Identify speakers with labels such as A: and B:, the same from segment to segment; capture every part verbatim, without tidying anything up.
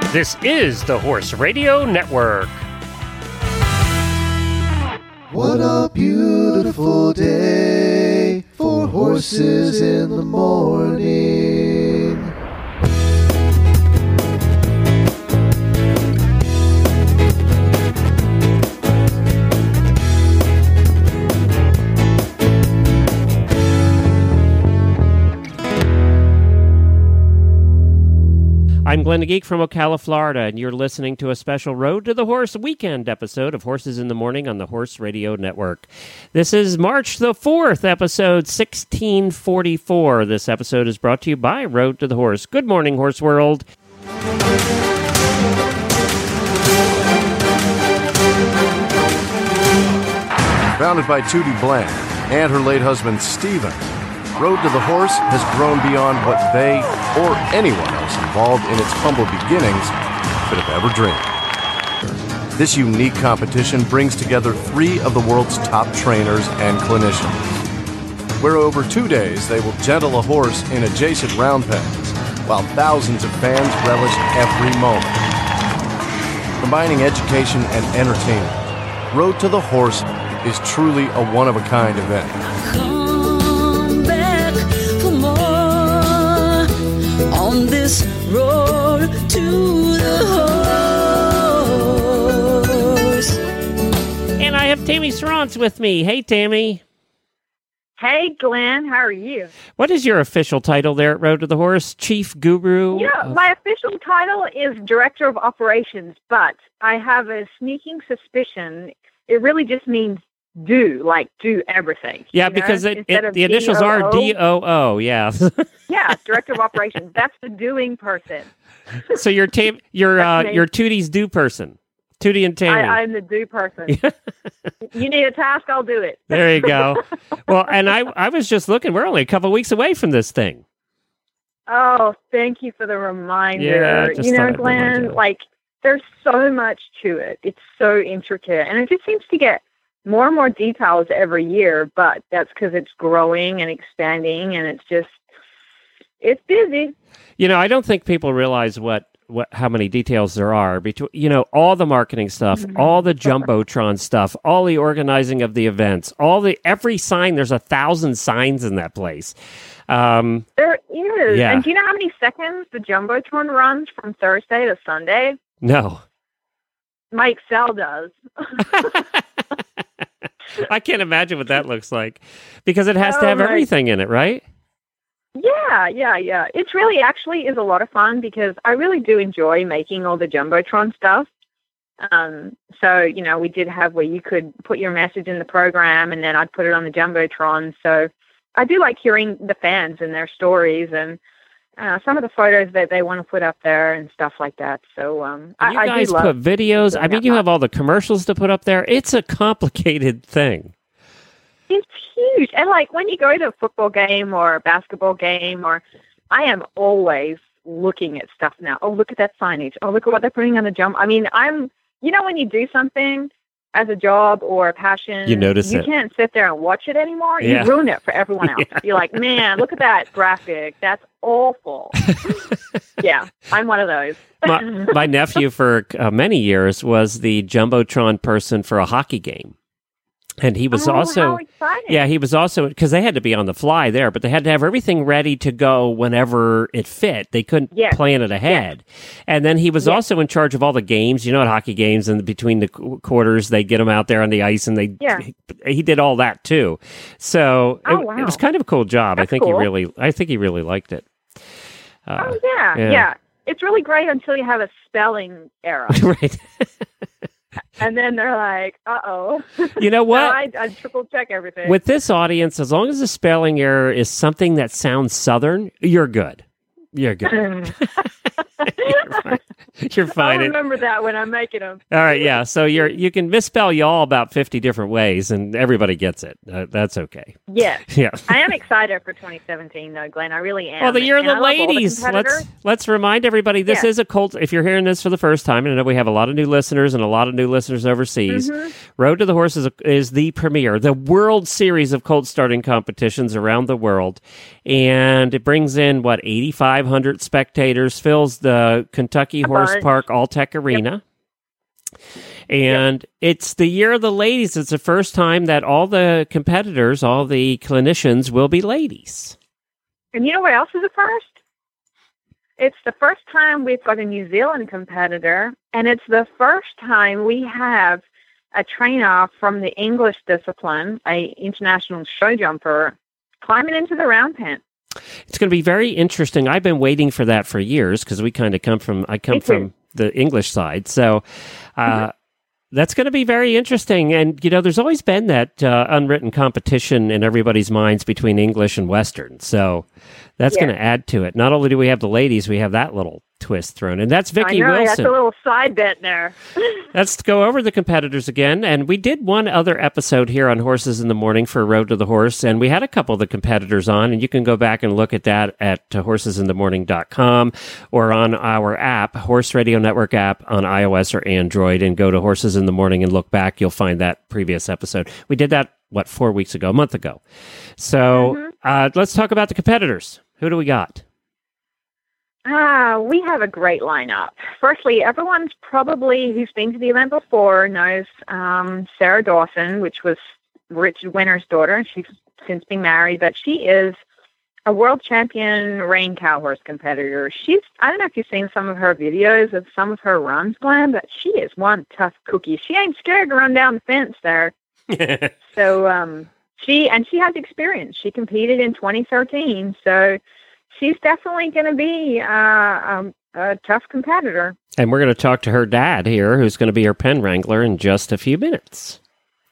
A: This is the Horse Radio Network.
B: What a beautiful day for horses in the morning.
A: I'm Glenn the Geek from Ocala, Florida, and you're listening to a special Road to the Horse weekend episode of Horses in the Morning on the Horse Radio Network. This is March the fourth, episode sixteen forty-four. This episode is brought to you by Road to the Horse. Good morning, Horse World.
C: Founded by Tootie Bland and her late husband, Stephen, Road to the Horse has grown beyond what they or anyone else involved in its humble beginnings could have ever dreamed. This unique competition brings together three of the world's top trainers and clinicians, where over two days they will gentle a horse in adjacent round pens, while thousands of fans relish every moment. Combining education and entertainment, Road to the Horse is truly a one-of-a-kind event.
D: On this road to the horse.
A: And I have Tammy Srance with me. Hey, Tammy.
E: Hey, Glenn. How are you?
A: What is your official title there at Road to the Horse? Chief Guru?
E: Yeah,
A: of...
E: my official title is Director of Operations, but I have a sneaking suspicion it really just means do, like do everything.
A: Yeah,
E: you know?
A: because it, it, the initials
E: D O O,
A: are D O O, yeah.
E: Yeah, Director of Operations. That's the doing person.
A: So you're tam- you're uh, you're Tootie's do person. Tootie and Tammy.
E: I, I'm the do person. You need a task, I'll do it.
A: There you go. Well, and I I was just looking, we're only a couple weeks away from this thing.
E: Oh, thank you for the reminder.
A: Yeah, just
E: you know,
A: thought I'd remind
E: Glenn,
A: you.
E: like there's so much to it. It's so intricate, and it just seems to get more and more details every year, but that's because it's growing and expanding, and it's just, it's busy.
A: You know, I don't think people realize what, what how many details there are between, you know, all the marketing stuff,
E: Mm-hmm.
A: all the Jumbotron stuff, all the organizing of the events, all the, every sign, there's a thousand signs in that place. Um,
E: There is.
A: Yeah.
E: And do you know how many seconds the Jumbotron runs from Thursday to Sunday?
A: no.
E: My Excel does.
A: I can't imagine what that looks like because it has to
E: Oh,
A: have
E: my-
A: everything in it, right?
E: Yeah, yeah, yeah. It's really actually is a lot of fun because I really do enjoy making all the Jumbotron stuff. Um, so, you know, we did have where you could put your message in the program and then I'd put it on the Jumbotron. So I do like hearing the fans and their stories and uh, some of the photos that they want to put up there and stuff like that. So um,
A: And you
E: I,
A: guys
E: I do love
A: put videos.
E: doing
A: I mean,
E: that
A: you
E: part.
A: have all the commercials to put up there. It's a complicated thing.
E: It's huge. And like when you go to a football game or a basketball game, or I am always looking at stuff now. Oh, look at that signage. Oh, look at what they're putting on the jump. I mean, I'm, you know, when you do something as a job or a passion,
A: You notice
E: you
A: it.
E: can't sit there and watch it anymore.
A: Yeah.
E: You ruin it for everyone else.
A: Yeah.
E: You're like, man, look at that graphic. That's awful. Yeah, I'm one of those.
A: my, my nephew for uh, many years was the Jumbotron person for a hockey game. And he was
E: Oh,
A: also,
E: how exciting.
A: yeah, he was also, because they had to be on the fly there, but they had to have everything ready to go whenever it fit. They couldn't
E: Yes.
A: plan it ahead. And then he was
E: Yes.
A: also in charge of all the games, you know, at hockey games, and between the qu- quarters, they get them out there on the ice, and they,
E: Yeah.
A: he, he did all that too. So
E: Oh,
A: it,
E: wow.
A: it was kind of a cool job. I
E: That's
A: think he
E: cool.
A: really, I think he really liked it. Uh,
E: Oh, yeah,
A: yeah.
E: yeah. It's really great until you have a spelling error.
A: right.
E: And then they're like, uh-oh.
A: You know what?
E: So I, I triple check everything.
A: With this audience, as long as the spelling error is something that sounds Southern, you're good. You're good. you're fine. You're
E: I'll
A: fine. It-
E: remember that when I'm making them.
A: all right, yeah. So you're you can misspell y'all about fifty different ways, and everybody gets it. Uh, that's okay.
E: Yes.
A: Yeah.
E: I am excited for twenty seventeen, though, Glenn. I really am.
A: Well, the year of
E: And
A: the
E: I love all the
A: ladies. let's
E: competitors.
A: let's remind everybody this
E: Yeah.
A: is a cult. If you're hearing this for the first time, and I know we have a lot of new listeners and a lot of new listeners overseas.
E: Mhm.
A: Road to the Horse is, a, is the premier, the World Series of colt starting competitions around the world, and it brings in what eighty-five hundred spectators, fills the Kentucky
E: A
A: Horse Forest
E: much.
A: Park All-Tech Arena. And yep. it's the year of the ladies. It's the first time that all the competitors, all the clinicians will be ladies.
E: And you know what else is a first? It's the first time we've got a New Zealand competitor, and it's the first time we have a trainer from the English discipline, a international show jumper, climbing into the round pen.
A: It's going to be very interesting. I've been waiting for that for years because we kind of come from, I come from the English side. So uh, mm-hmm. that's going to be very interesting. And, you know, there's always been that uh, unwritten competition in everybody's minds between English and Western. So that's yeah. going to add to it. Not only do we have the ladies, we have that little twist thrown. And that's Vicki
E: I know,
A: Wilson.
E: That's a little side bet there.
A: Let's go over the competitors again. And we did one other episode here on Horses in the Morning for Road to the Horse, and we had a couple of the competitors on, and you can go back and look at that at uh, horses in the morning dot com or on our app, Horse Radio Network app on iOS or Android, and go to Horses in the Morning and look back. You'll find that previous episode. We did that, what, four weeks ago, a month ago. So mm-hmm. uh, let's talk about the competitors. Who do we got?
E: Ah, we have a great lineup. Firstly, everyone's probably, who's been to the event before, knows um, Sarah Dawson, which was Richard Winter's daughter. She's since been married, but she is a world champion rein cow horse competitor. She's, I don't know if you've seen some of her videos of some of her runs, Glenn, but she is one tough cookie. She ain't scared to run down the fence there. so um, she, and she has experience. She competed in twenty thirteen, so she's definitely going to be uh, um, a tough competitor.
A: And we're going to talk to her dad here, who's going to be her pen wrangler in just a few minutes.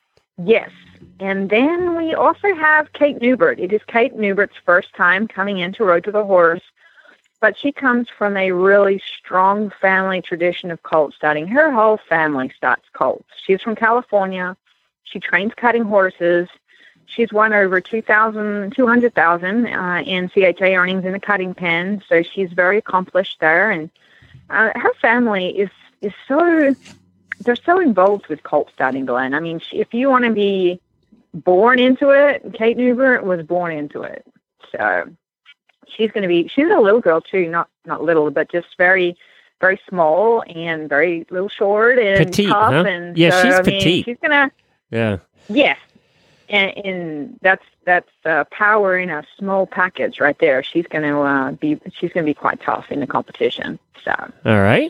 E: Yes. And then we also have Kate Newbert. It is Kate Newbert's first time coming into Road to the Horse, but she comes from a really strong family tradition of colt starting. Her whole family starts colts. She's from California. She trains cutting horses. She's won over two thousand, two hundred thousand uh, in C H A earnings in the cutting pen, so she's very accomplished there. And uh, her family is is so they're so involved with colt starting, Glenn. I mean, she, if you want to be born into it, Kate Newbert was born into it. So she's going to be she's a little girl too, not not little, but just very very small and very little short and
A: petite,
E: tough.
A: Huh?
E: And
A: yeah,
E: so,
A: she's
E: I
A: petite.
E: mean, she's gonna
A: yeah
E: yeah. And, and that's that's uh, power in a small package right there. She's going to uh, be she's going to be quite tough in the competition. So
A: all right.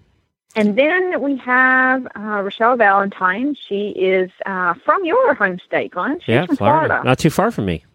E: And then we have uh, Rochelle Valentine. She is uh, from your home state, Glenn. She's
A: yeah,
E: from
A: Florida.
E: Florida.
A: Not too far from me.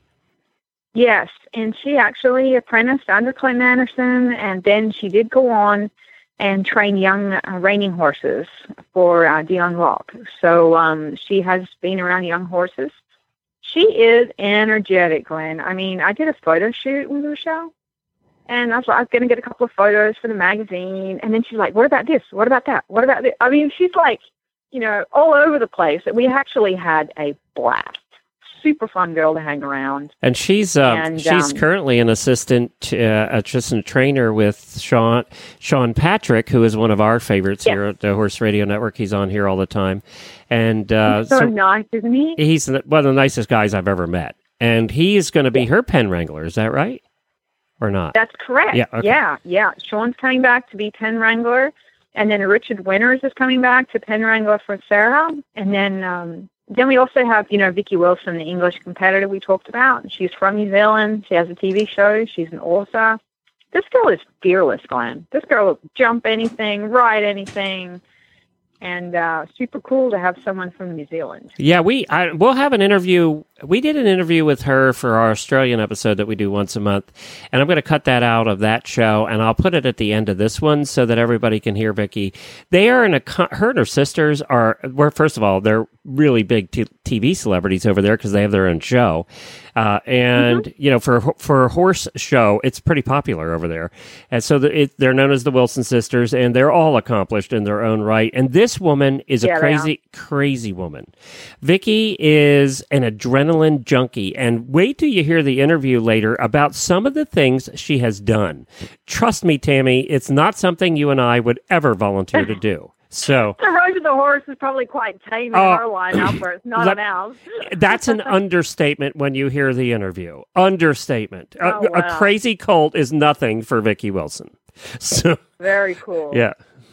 E: Yes, and she actually apprenticed under Clinton Anderson, and then she did go on and train young uh, reining horses for uh, Dion Locke. So um, she has been around young horses. She is energetic, Glenn. I mean, I did a photo shoot with Rochelle, and I was, I was going to get a couple of photos for the magazine, and then she's like, what about this? What about that? What about this? I mean, she's like, you know, all over the place. We actually had a blast. Super fun girl to hang around.
A: And she's um,
E: and,
A: she's
E: um,
A: currently an assistant uh, assistant trainer with Sean Sean Patrick, who is one of our favorites
E: yes.
A: here at the Horse Radio Network. He's on here all the time, and uh,
E: he's so, so nice, isn't he?
A: He's one of the nicest guys I've ever met, and he is going to be
E: yeah.
A: her pen wrangler. Is that right, or not?
E: That's correct.
A: Yeah, okay.
E: yeah, yeah. Sean's coming back to be pen wrangler, and then Richard Winters is coming back to pen wrangler for Sarah, and then. Um, Then we also have, you know, Vicki Wilson, the English competitor we talked about. She's from New Zealand. She has a T V show. She's an author. This girl is fearless, Glenn. This girl will jump anything, ride anything, and uh, super cool to have someone from New Zealand.
A: Yeah, we I, we'll have an interview. We did an interview with her for our Australian episode that we do once a month, and I'm going to cut that out of that show, and I'll put it at the end of this one so that everybody can hear Vicki. They are in a her and her sisters are. Well, first of all, they're really big t- TV celebrities over there because they have their own show, uh, and mm-hmm. you know, for for a horse show, it's pretty popular over there, and so the, it, they're known as the Wilson sisters, and they're all accomplished in their own right. And this woman is
E: yeah,
A: a crazy, crazy woman. Vicki is an adrenaline junkie, and wait till you hear the interview later about some of the things she has done. Trust me, Tammy, it's not something you and I would ever volunteer to do. So
E: the Road to the Horse is probably quite tame in
A: uh,
E: our lineup, but it's not
A: let,
E: an ounce.
A: That's an understatement when you hear the interview. Understatement.
E: Oh,
A: a,
E: wow.
A: a crazy colt is nothing for Vicki Wilson. So
E: very cool.
A: Yeah.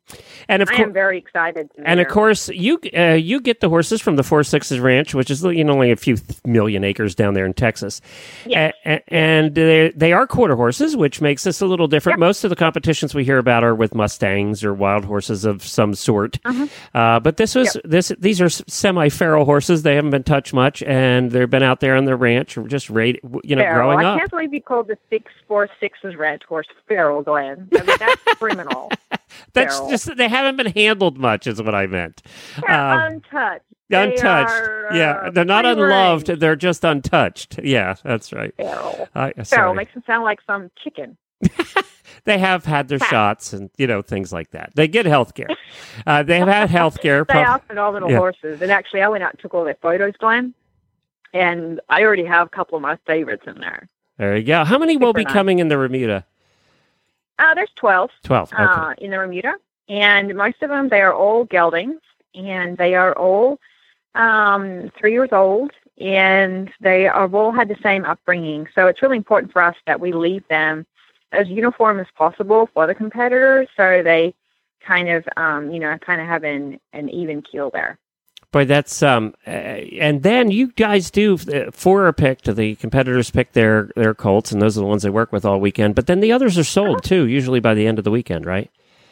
A: And of
E: I
A: course,
E: am very excited. To
A: and of
E: hear.
A: course, you uh, you get the horses from the Four Sixes Ranch, which is you know only a few th- million acres down there in Texas.
E: Yes.
A: A- a- and they they are quarter horses, which makes this a little different.
E: Yep.
A: Most of the competitions we hear about are with Mustangs or wild horses of some sort.
E: Uh-huh.
A: Uh, but this was
E: Yep.
A: this these are semi-feral horses. They haven't been touched much, and they've been out there on the ranch, just rate, you know,
E: Feral.
A: growing
E: I
A: up.
E: can't believe you called the six four sixes ranch horse feral, Glenn. I mean, that's criminal.
A: That's
E: feral.
A: just they haven't been handled much, is what I meant.
E: They're
A: Um,
E: untouched. They
A: Untouched.
E: are, uh,
A: yeah, they're not
E: free
A: unloved.
E: range.
A: They're just untouched. Yeah, that's right.
E: Feral.
A: I,
E: Feral
A: sorry.
E: makes them sound like some chicken.
A: They have had their shots and you know things like that. They get health care. Uh, they have had health care.
E: They outfit all little
A: yeah.
E: horses. And actually, I went out and took all their photos, Glenn. And I already have a couple of my favorites in there.
A: There you go. How many will
E: Super
A: be
E: nice.
A: coming in the Remuda?
E: Uh, there's twelve.
A: Twelve. Okay.
E: uh, in the Remuda, and most of them, they are all geldings, and they are all um, three years old, and they have all had the same upbringing. So it's really important for us that we leave them as uniform as possible for the competitors, so they kind of, um, you know, kind of have an, an even keel there.
A: Boy, that's um, uh, and then you guys do uh, four are picked. The competitors pick their their colts, and those are the ones they work with all weekend. But then the others are sold too, usually by the end of the weekend, right?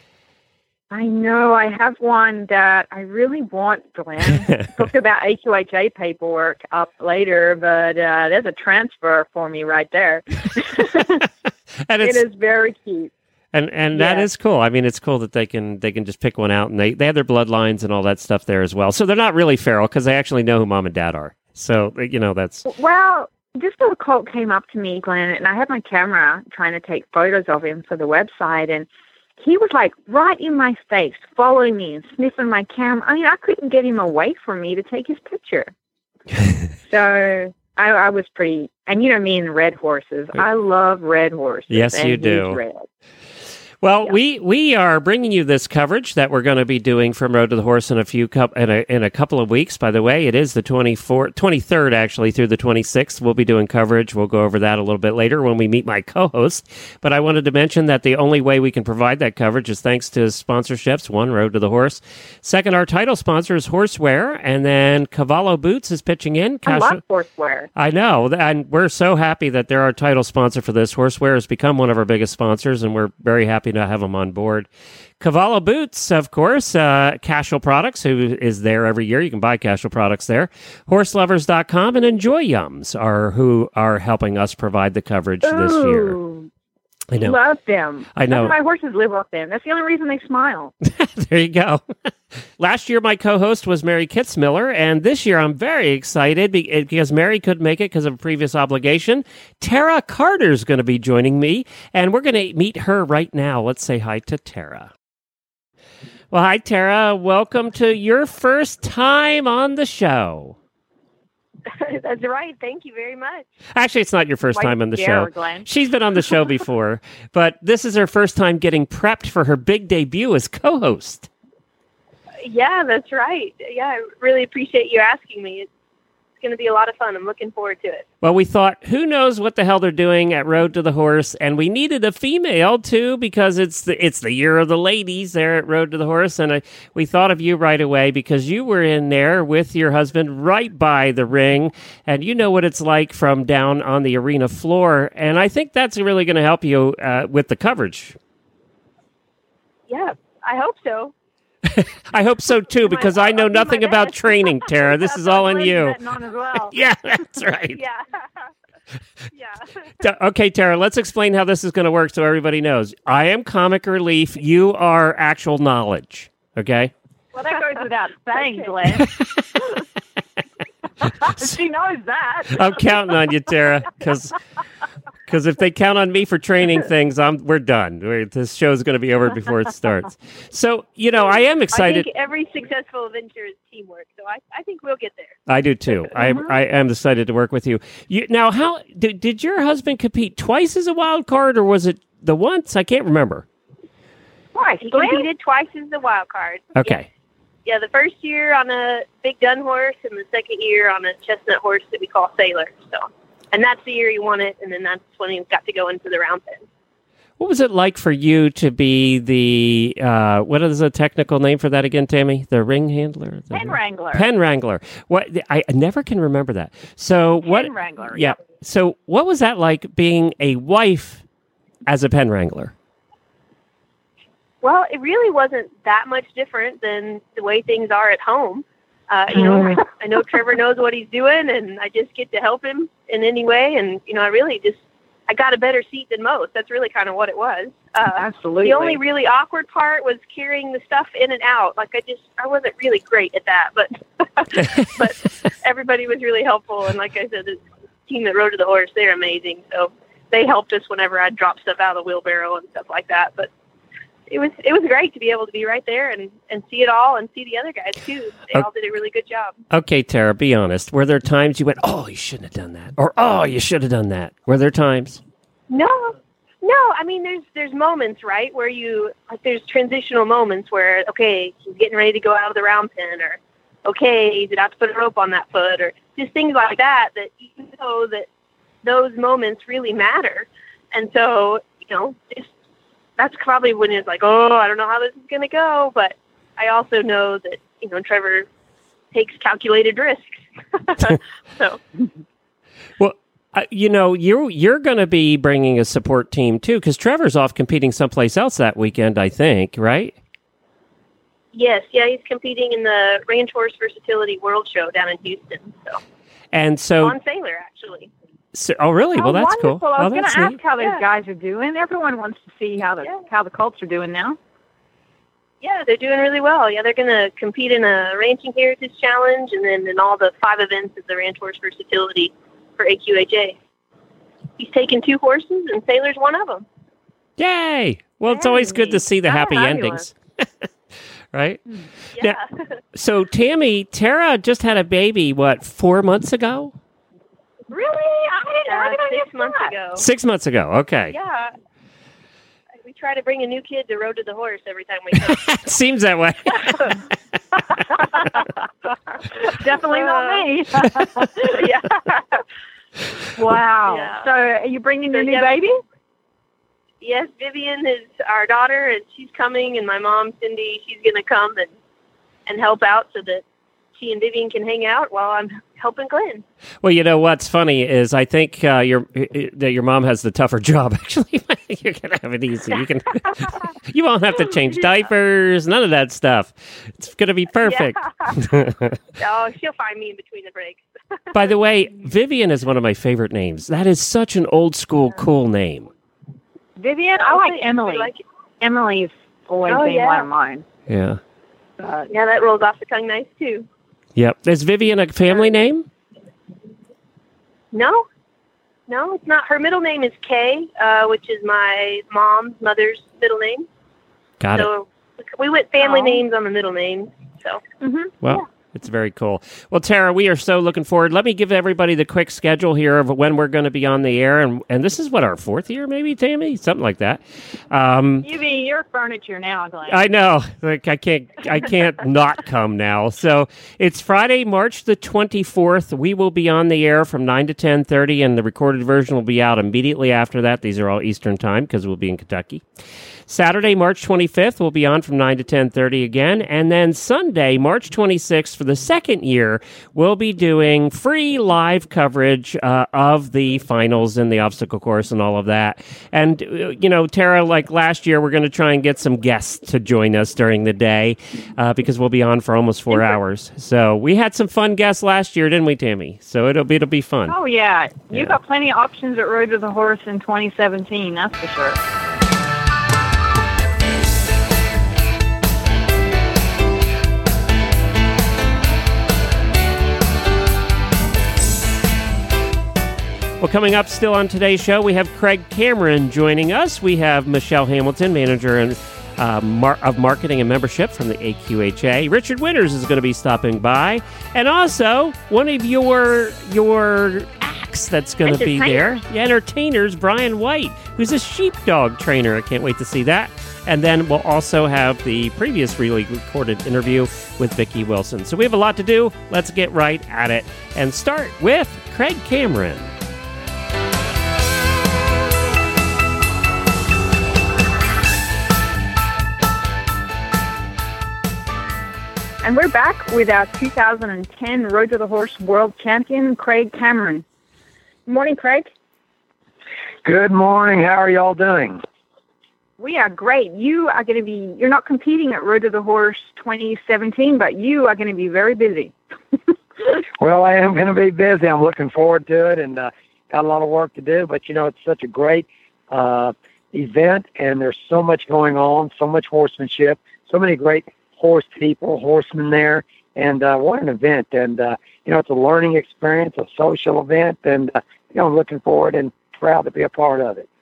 E: I know. I have one that I really want, Glenn. Talk about A Q H A paperwork up later, but uh, there's a transfer for me right there.
A: And
E: It
A: it's
E: is very cute.
A: and and that
E: Yeah.
A: is cool. I mean, it's cool that they can they can just pick one out, and they they have their bloodlines and all that stuff there as well. So they're not really feral because they actually know who mom and dad are. So you know that's
E: Well, this little colt came up to me, Glenn, and I had my camera trying to take photos of him for the website, and he was like right in my face, following me and sniffing my camera. I mean, I couldn't get him away from me to take his picture. So I, I was pretty, and you know me and red horses. I love red horses.
A: Yes,
E: and
A: you
E: he's
A: do.
E: red.
A: Well,
E: Yeah.
A: we we are bringing you this coverage that we're going to be doing from Road to the Horse in a few cup in a in a couple of weeks. By the way, it is the twenty-fourth, twenty-third actually through the twenty-sixth. We'll be doing coverage. We'll go over that a little bit later when we meet my co-host. But I wanted to mention that the only way we can provide that coverage is thanks to sponsorships. One, Road to the Horse. Second, our title sponsor is Horseware, and then Cavallo Boots is pitching in.
E: I
A: Cash-
E: love horseware.
A: I know, and we're so happy that they're our title sponsor for this. Horseware has become one of our biggest sponsors, and we're very happy to have them on board. Cavallo Boots, of course, uh, Cashel Products, who is there every year. You can buy Cashel products there. horse lovers dot com and Enjoy Yums are who are helping us provide the coverage this year.
E: Ooh,
A: I know.
E: love them.
A: I know.
E: My horses live off them. That's the only reason they smile.
A: There you go. Last year, my co-host was Mary Kitzmiller, and this year I'm very excited be- because Mary couldn't make it because of a previous obligation. Tara Carter's going to be joining me, and we're going to meet her right now. Let's say hi to Tara. Well, hi, Tara. Welcome to your first time on the show.
F: That's right. Thank you very much.
A: Actually, it's not your first
E: Why
A: time on the
E: scare,
A: show.
E: Glenn?
A: She's been on the show before, but this is her first time getting prepped for her big debut as co-host.
F: Yeah, that's right. Yeah, I really appreciate you asking me. It's going to be a lot of fun. I'm looking forward to it.
A: Well, we thought, who knows what the hell they're doing at Road to the Horse, and we needed a female too because it's the it's the year of the ladies there at Road to the Horse, and I, we thought of you right away because you were in there with your husband right by the ring, and you know what it's like from down on the arena floor, and I think that's really going to help you uh, with the coverage.
F: Yeah, I hope so.
A: I hope so too because I know
F: I'll do my
A: nothing about
F: best.
A: training, Tara. This is all on
E: Glenn's
A: you.
E: betting on as well.
A: Yeah, that's right.
F: Yeah. Yeah.
A: T- Okay, Tara, let's explain how this is going to work so everybody knows. I am comic relief. You are actual knowledge. Okay?
E: Well, that goes without saying,
F: Okay.
E: Glenn. She knows that.
A: I'm counting on you, Tara, because if they count on me for training things, I'm we're done. We're, this show's going to be over before it starts. So, you know, I am
F: I
A: excited.
F: think every successful adventure is teamwork, so I, I think we'll get there.
A: I do too. I I am excited to work with you. You now, how did did your husband compete twice as a wild card, or was it the once? I can't remember.
E: Twice,
F: He
E: Glenn.
F: competed twice as the wild card.
A: Okay.
F: Yeah, the first year on a big dun horse, and the second year on a chestnut horse that we call Sailor. So, and that's the year he won it, and then that's when he got to go into the round pen.
A: What was it like for you to be the, uh, what is the technical name for that again, Tammy? The ring handler? The
G: Pen wrangler.
A: Pen wrangler. What, I never can remember that. So what?
G: Pen wrangler.
A: Yeah. So what was that like being a wife as a pen wrangler?
F: Well, it really wasn't that much different than the way things are at home. Uh, you know, I know Trevor knows what he's doing, and I just get to help him in any way. And, you know, I really just, I got a better seat than most. That's really kind of what it was. Uh,
G: Absolutely.
F: The only really awkward part was carrying the stuff in and out. Like, I just, I wasn't really great at that, but, but everybody was really helpful. And like I said, the team that rode to the horse, they're amazing. So they helped us whenever I'd drop stuff out of the wheelbarrow and stuff like that. But it was it was great to be able to be right there and, and see it all and see the other guys too. They
A: okay.
F: all did a really good job.
A: Okay, Tara, be honest. Were there times you went, oh, you shouldn't have done that? Or, oh, you should have done that? Were there times?
F: No, no. I mean, there's there's moments, right, where you, like there's transitional moments where, okay, he's getting ready to go out of the round pen, or, okay, did I have to put a rope on that foot, or just things like that, that you know that those moments really matter. And so, you know, just, that's probably when it's like, oh, I don't know how this is going to go. But I also know that, you know, Trevor takes calculated risks. So,
A: well, uh, you know, you're, you're going to be bringing a support team too, because Trevor's off competing someplace else that weekend, I think, right?
F: Yes. Yeah. He's competing in the Ranch Horse Versatility World Show down in Houston. So,
A: and so
F: on Sailor, actually.
A: So, oh, really?
G: Oh,
A: well, that's
G: wonderful.
A: cool.
G: I was
A: oh,
G: going to ask
A: neat.
G: how those
F: Yeah.
G: guys are doing. Everyone wants to see how the
F: Yeah.
G: how the Colts are doing now.
F: Yeah, they're doing really well. Yeah, they're going to compete in a Ranching Heritage Challenge and then in all the five events of the Ranch Horse Versatility for A Q H A. He's taken two horses, and Sailor's one of them.
A: Yay! Well, it's always good to see the
G: Oh,
A: happy
G: fabulous.
A: endings. Right?
F: Yeah.
A: So, Tammy, Tara just had a baby, what, four months ago?
G: Really? I didn't know.
F: Uh,
G: I didn't
F: six
G: know
F: months
G: that.
F: ago.
A: Six months ago. Okay.
F: Yeah. We try to bring a new kid to Road to the Horse every time we come.
A: Seems that way.
G: Definitely not me.
F: yeah.
G: Wow.
F: Yeah.
G: So, are you bringing your
F: So,
G: new
F: yeah.
G: baby?
F: Yes, Vivian is our daughter, and she's coming, and my mom, Cindy, she's going to come and, and help out so that she and Vivian can hang out while I'm helping Glenn.
A: Well, you know what's funny is I think uh, your that your mom has the tougher job. Actually, you're gonna have it easy. You can, you won't have to change diapers, none of that stuff. It's gonna be perfect.
F: Oh, she'll find me in between the breaks.
A: By the way, Vivian is one of my favorite names. That is such an old school, cool name.
G: Vivian? I like
F: We
G: Emily.
F: like it.
G: Emily's always
F: Oh,
G: been
F: yeah.
G: one of mine.
A: Yeah.
G: Uh,
F: Yeah, that rolls off the tongue nice, too.
A: Yep. Is Vivian a family name?
F: No, no, it's not. Her middle name is Kay, uh, which is my mom's mother's middle name.
A: Got it.
F: So we went family
G: Oh.
F: names on the middle name. So
G: mm-hmm.
A: Well, it's very cool. Well, Tara, we are so looking forward. Let me give everybody the quick schedule here of when we're going to be on the air. And, and this is, what, our fourth year, maybe, Tammy? Something like that. Um,
G: You be your furniture now, Glenn.
A: I know. Like I can't I can't not come now. So it's Friday, March the twenty-fourth. We will be on the air from nine to ten thirty, and the recorded version will be out immediately after that. These are all Eastern time because we'll be in Kentucky. Saturday, March twenty-fifth, we'll be on from nine to ten thirty again. And then Sunday, March twenty-sixth, for the second year, we'll be doing free live coverage uh, of the finals and the obstacle course and all of that. And, uh, you know, Tara, like last year, we're going to try and get some guests to join us during the day uh, because we'll be on for almost four hours. So we had some fun guests last year, didn't we, Tammy? So it'll be, it'll be fun.
G: Oh, yeah. You
A: Yeah.
G: got plenty of options at Road to the Horse in twenty seventeen, that's for sure.
A: Well, coming up still on today's show, we have Craig Cameron joining us. We have Michelle Hamilton, manager and uh, mar- of marketing and membership from the A Q H A. Richard Winters is going to be stopping by, and also one of your your acts that's going to be there, yeah, entertainers, Brian White, who's a sheepdog trainer. I can't wait to see that. And then we'll also have the previous really recorded interview with Vicki Wilson. So we have a lot to do. Let's get right at it and start with Craig Cameron.
G: And we're back with our two thousand ten Road to the Horse World Champion, Craig Cameron. Good morning, Craig.
H: Good morning. How are y'all doing?
G: We are great. You are going to be, you're not competing at Road to the Horse twenty seventeen, but you are going to be very busy.
H: Well, I am going to be busy. I'm looking forward to it, and uh, got a lot of work to do. But, you know, it's such a great uh, event, and there's so much going on, so much horsemanship, so many great horse people, horsemen there, and uh, what an event. And, uh, you know, it's a learning experience, a social event, and, uh, you know, I'm looking forward and proud to be a part of it.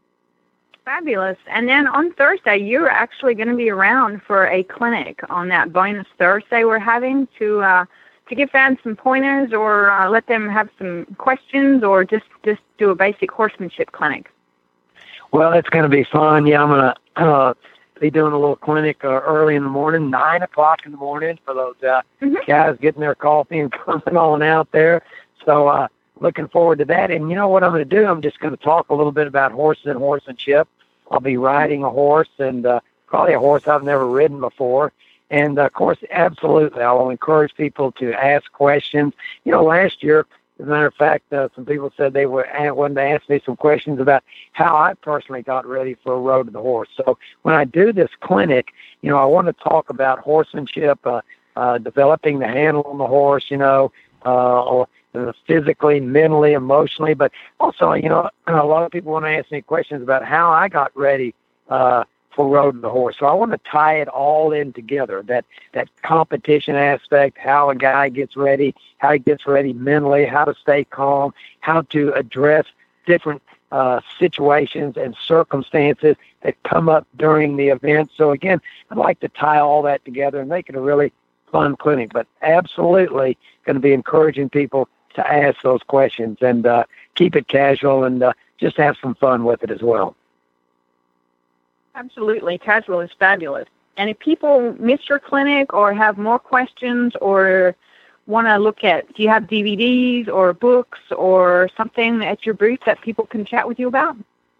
G: Fabulous. And then on Thursday, you're actually going to be around for a clinic on that bonus Thursday we're having to uh, to give fans some pointers or uh, let them have some questions or just, just do a basic horsemanship clinic.
H: Well, it's going to be fun. Yeah, I'm going to uh, be doing a little clinic uh, early in the morning, nine o'clock in the morning for those uh, mm-hmm. guys getting their coffee and coming on out there. So uh, looking forward to that. And you know what I'm going to do? I'm just going to talk a little bit about horses and horsemanship. I'll be riding a horse, and uh, probably a horse I've never ridden before. And, uh, of course, absolutely, I will encourage people to ask questions. You know, last year, as a matter of fact, uh, some people said they were wanted to ask me some questions about how I personally got ready for a Road to the Horse. So when I do this clinic, you know, I want to talk about horsemanship, uh, uh, developing the handle on the horse, you know, uh, or uh, physically, mentally, emotionally. But also, you know, a lot of people want to ask me questions about how I got ready uh, for Road to the Horse. So I want to tie it all in together, that, that competition aspect, how a guy gets ready, how he gets ready mentally, how to stay calm, how to address different uh, situations and circumstances that come up during the event. So again, I'd like to tie all that together and make it a really fun clinic, but absolutely going to be encouraging people to ask those questions and uh, keep it casual and uh, just have some fun with it as well.
G: Absolutely. Casual is fabulous. And if people miss your clinic or have more questions or want to look at, do you have D V Ds or books or something at your booth that people can chat with you about?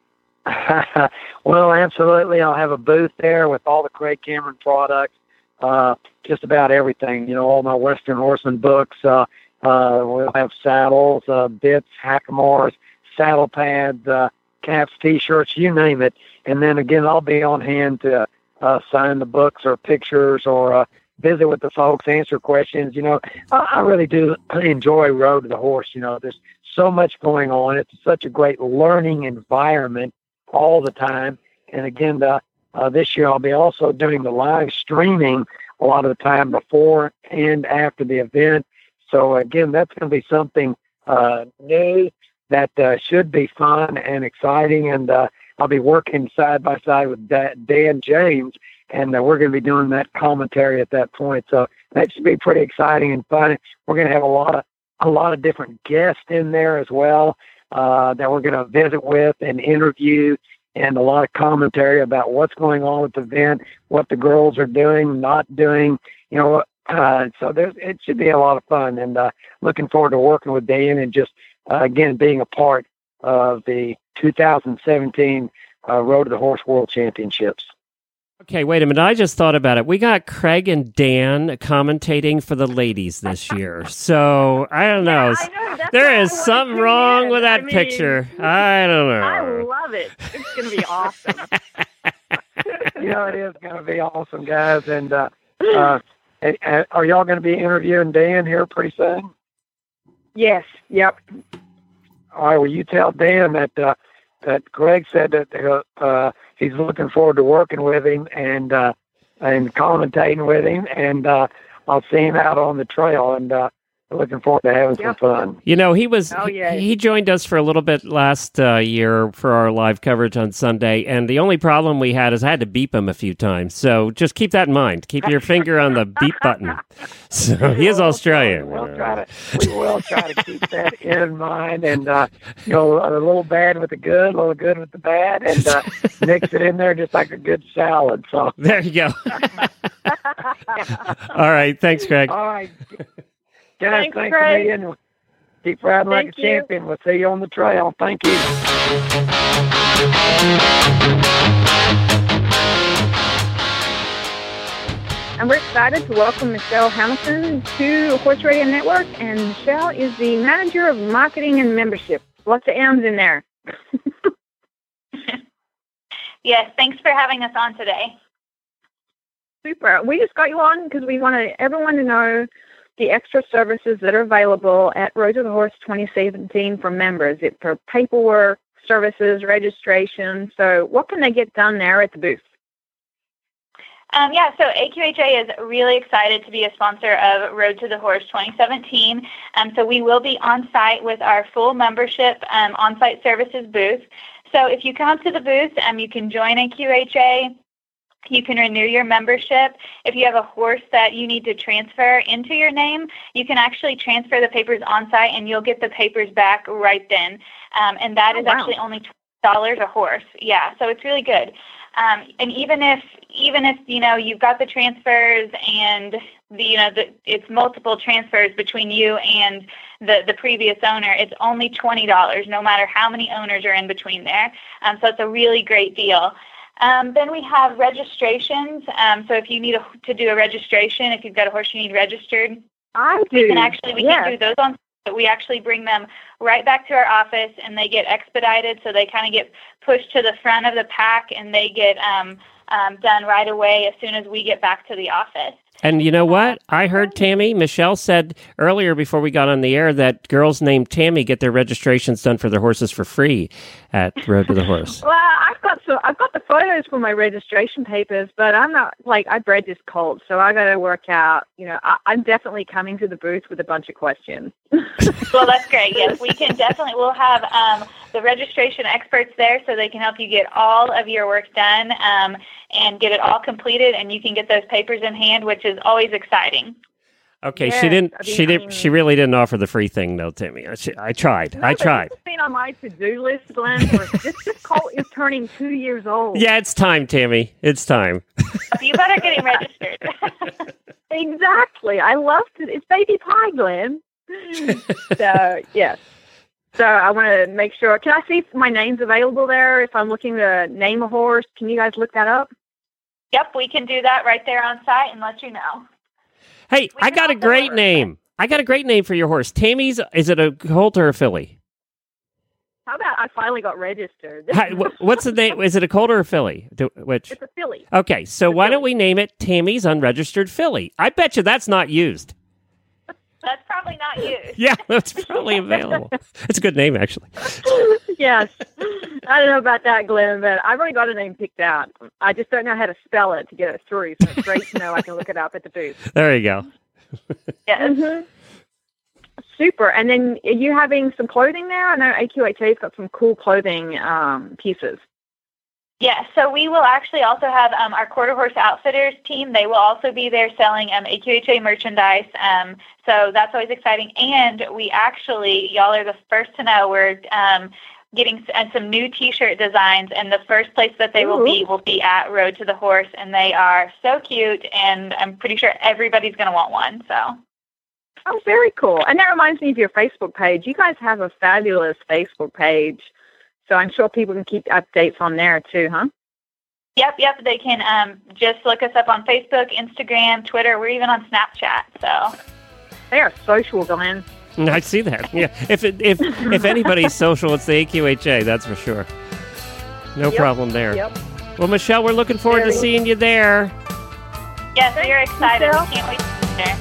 H: Well, absolutely. I'll have a booth there with all the Craig Cameron products, uh, just about everything, you know, all my Western Horseman books. Uh, uh, we'll have saddles, uh, bits, hackamores, saddle pads, uh, caps, T-shirts, you name it. And then, again, I'll be on hand to uh, sign the books or pictures or uh, visit with the folks, answer questions. You know, I, I really do enjoy Road to the Horse. You know, there's so much going on. It's such a great learning environment all the time. And, again, the, uh, this year I'll be also doing the live streaming a lot of the time before and after the event. So, again, that's going to be something uh, new that uh, should be fun and exciting. And uh, I'll be working side by side with Dan James, and uh, we're going to be doing that commentary at that point. So that should be pretty exciting and fun. We're going to have a lot of a lot of different guests in there as well uh, that we're going to visit with and interview, and a lot of commentary about what's going on with the event, what the girls are doing, not doing. You know, uh, so there's it should be a lot of fun, and uh, looking forward to working with Dan and just uh, again being a part of the two thousand seventeen uh, Road to the Horse World Championships.
A: Okay, wait a minute. I just thought about it. We got Craig and Dan commentating for the ladies this year. So, I don't know.
G: Yeah, I know.
A: There is something wrong with that
G: I mean,
A: picture. I don't know.
G: I love it. It's going to be awesome.
H: You know, it is going to be awesome, guys. And uh, uh, are y'all going to be interviewing Dan here pretty soon?
G: Yes. Yep.
H: All right, well, you tell Dan that uh, that Greg said that uh, uh, he's looking forward to working with him and uh, and commentating with him, and uh, I'll see him out on the trail, and uh, looking forward to having
G: Yep.
H: some fun.
A: You know, he was
G: Oh, yeah.
A: he, he joined us for a little bit last uh, year for our live coverage on Sunday, and the only problem we had is I had to beep him a few times. So just keep that in mind. Keep your finger on the beep button. So he is Australian.
H: We'll try to we will try to keep that in mind, and uh, you know, a little bad with the good, a little good with the bad, and uh, mix it in there just like a good salad. So
A: There you go. All right. Thanks, Craig.
H: all right. Guys,
G: Thanks,
H: thanks
G: Craig.
H: for being. Keep riding like
G: Thank
H: a
G: you.
H: champion. We'll see you on the trail. Thank you.
G: And we're excited to welcome Michelle Hamilton to Horse Radio Network. And Michelle is the Manager of Marketing and Membership. Lots of M's in there.
I: Yes, thanks for having us on today.
G: Super. We just got you on because we wanted everyone to know the extra services that are available at Road to the Horse twenty seventeen for members. It's for paperwork, services, registration. So what can they get done there at the booth?
I: Um, yeah, so A Q H A is really excited to be a sponsor of Road to the Horse twenty seventeen. Um, so we will be on site with our full membership um, on-site services booth. So if you come to the booth, um, you can join A Q H A. You can renew your membership. If you have a horse that you need to transfer into your name, you can actually transfer the papers on site and you'll get the papers back right then. Um, and that
G: oh,
I: is
G: wow.
I: actually only twenty dollars a horse. Yeah, so it's really good. Um, and even if, even if, you know, you've got the transfers and the, you know, the, it's multiple transfers between you and the, the previous owner, it's only twenty dollars, no matter how many owners are in between there. Um, so it's a really great deal. Um, then we have registrations. Um, so if you need a, to do a registration, if you've got a horse you need registered,
G: I do.
I: we can actually, we
G: yes.
I: can do those on, but we actually bring them right back to our office and they get expedited. So they kind of get pushed to the front of the pack and they get um, um, done right away as soon as we get back to the office.
A: And you know what? I heard Tammy, Michelle said earlier before we got on the air that girls named Tammy get their registrations done for their horses for free at Road to the Horse.
G: Well, I've got so I've got the photos for my registration papers, but I'm not like I bred this colt, so I got to work out. You know, I, I'm definitely coming to the booth with a bunch of questions.
I: Well, that's great. Yes, we can definitely. We'll have um, the registration experts there, so they can help you get all of your work done um, and get it all completed, and you can get those papers in hand, which is always exciting.
A: Okay,
G: yes,
A: she didn't.
G: I mean,
A: she
G: I
A: didn't.
G: mean,
A: she really didn't offer the free thing, though, Timmy. I, she, I tried.
G: no,
A: I tried.
G: This has been on my to-do list, Glenn. This, this colt is turning two years old.
A: Yeah, it's time, Tammy. It's time.
I: You better get him registered.
G: Exactly. I love it. It's baby pie, Glenn. So yes. So I want to make sure. Can I see if my name's available there? If I'm looking to name a horse, can you guys look that up?
I: Yep, we can do that right there on site and let you know.
A: Hey,
I: We
A: I
I: can
A: got a
I: also
A: great
I: order.
A: name. I got a great name for your horse. Tammy's. Is it a colt or a filly?
G: How about I finally got registered? This
A: Hi,
G: is-
A: wh- what's the name? Is it a colt or a filly? Do, which?
G: It's a filly.
A: Okay, so
G: a
A: why don't
G: filly.
A: we name it Tammy's Unregistered Filly? I bet you that's not used.
I: That's probably not used.
A: Yeah, that's probably available. It's a good name, actually.
G: Yes. I don't know about that, Glenn, but I've already got a name picked out. I just don't know how to spell it to get it through, so it's great to know I can look it up at the booth.
A: There you go.
I: Yes.
G: Mm-hmm. Super. And then are you having some clothing there? I know A Q H A's got some cool clothing um, pieces.
I: Yeah, so we will actually also have um, our Quarter Horse Outfitters team. They will also be there selling um, A Q H A merchandise. Um, so that's always exciting. And we actually, y'all are the first to know, we're um, getting s- uh, some new T-shirt designs. And the first place that they will be will be at Road to the Horse. And they are so cute. And I'm pretty sure everybody's going to want one. So.
G: Oh, very cool. And that reminds me of your Facebook page. You guys have a fabulous Facebook page. So I'm sure people can keep updates on there too, huh?
I: Yep, yep. They can um, just look us up on Facebook, Instagram, Twitter. We're even on Snapchat. So
G: They are social, Glenn.
A: I see that. Yeah, if it, if if anybody's social, it's the A Q H A. That's for sure. No
G: Yep,
A: problem there.
G: Yep.
A: Well, Michelle, we're looking forward to
G: Very-
A: seeing you there.
I: yes, we're excited.
G: Michelle.
I: We can't wait to be there.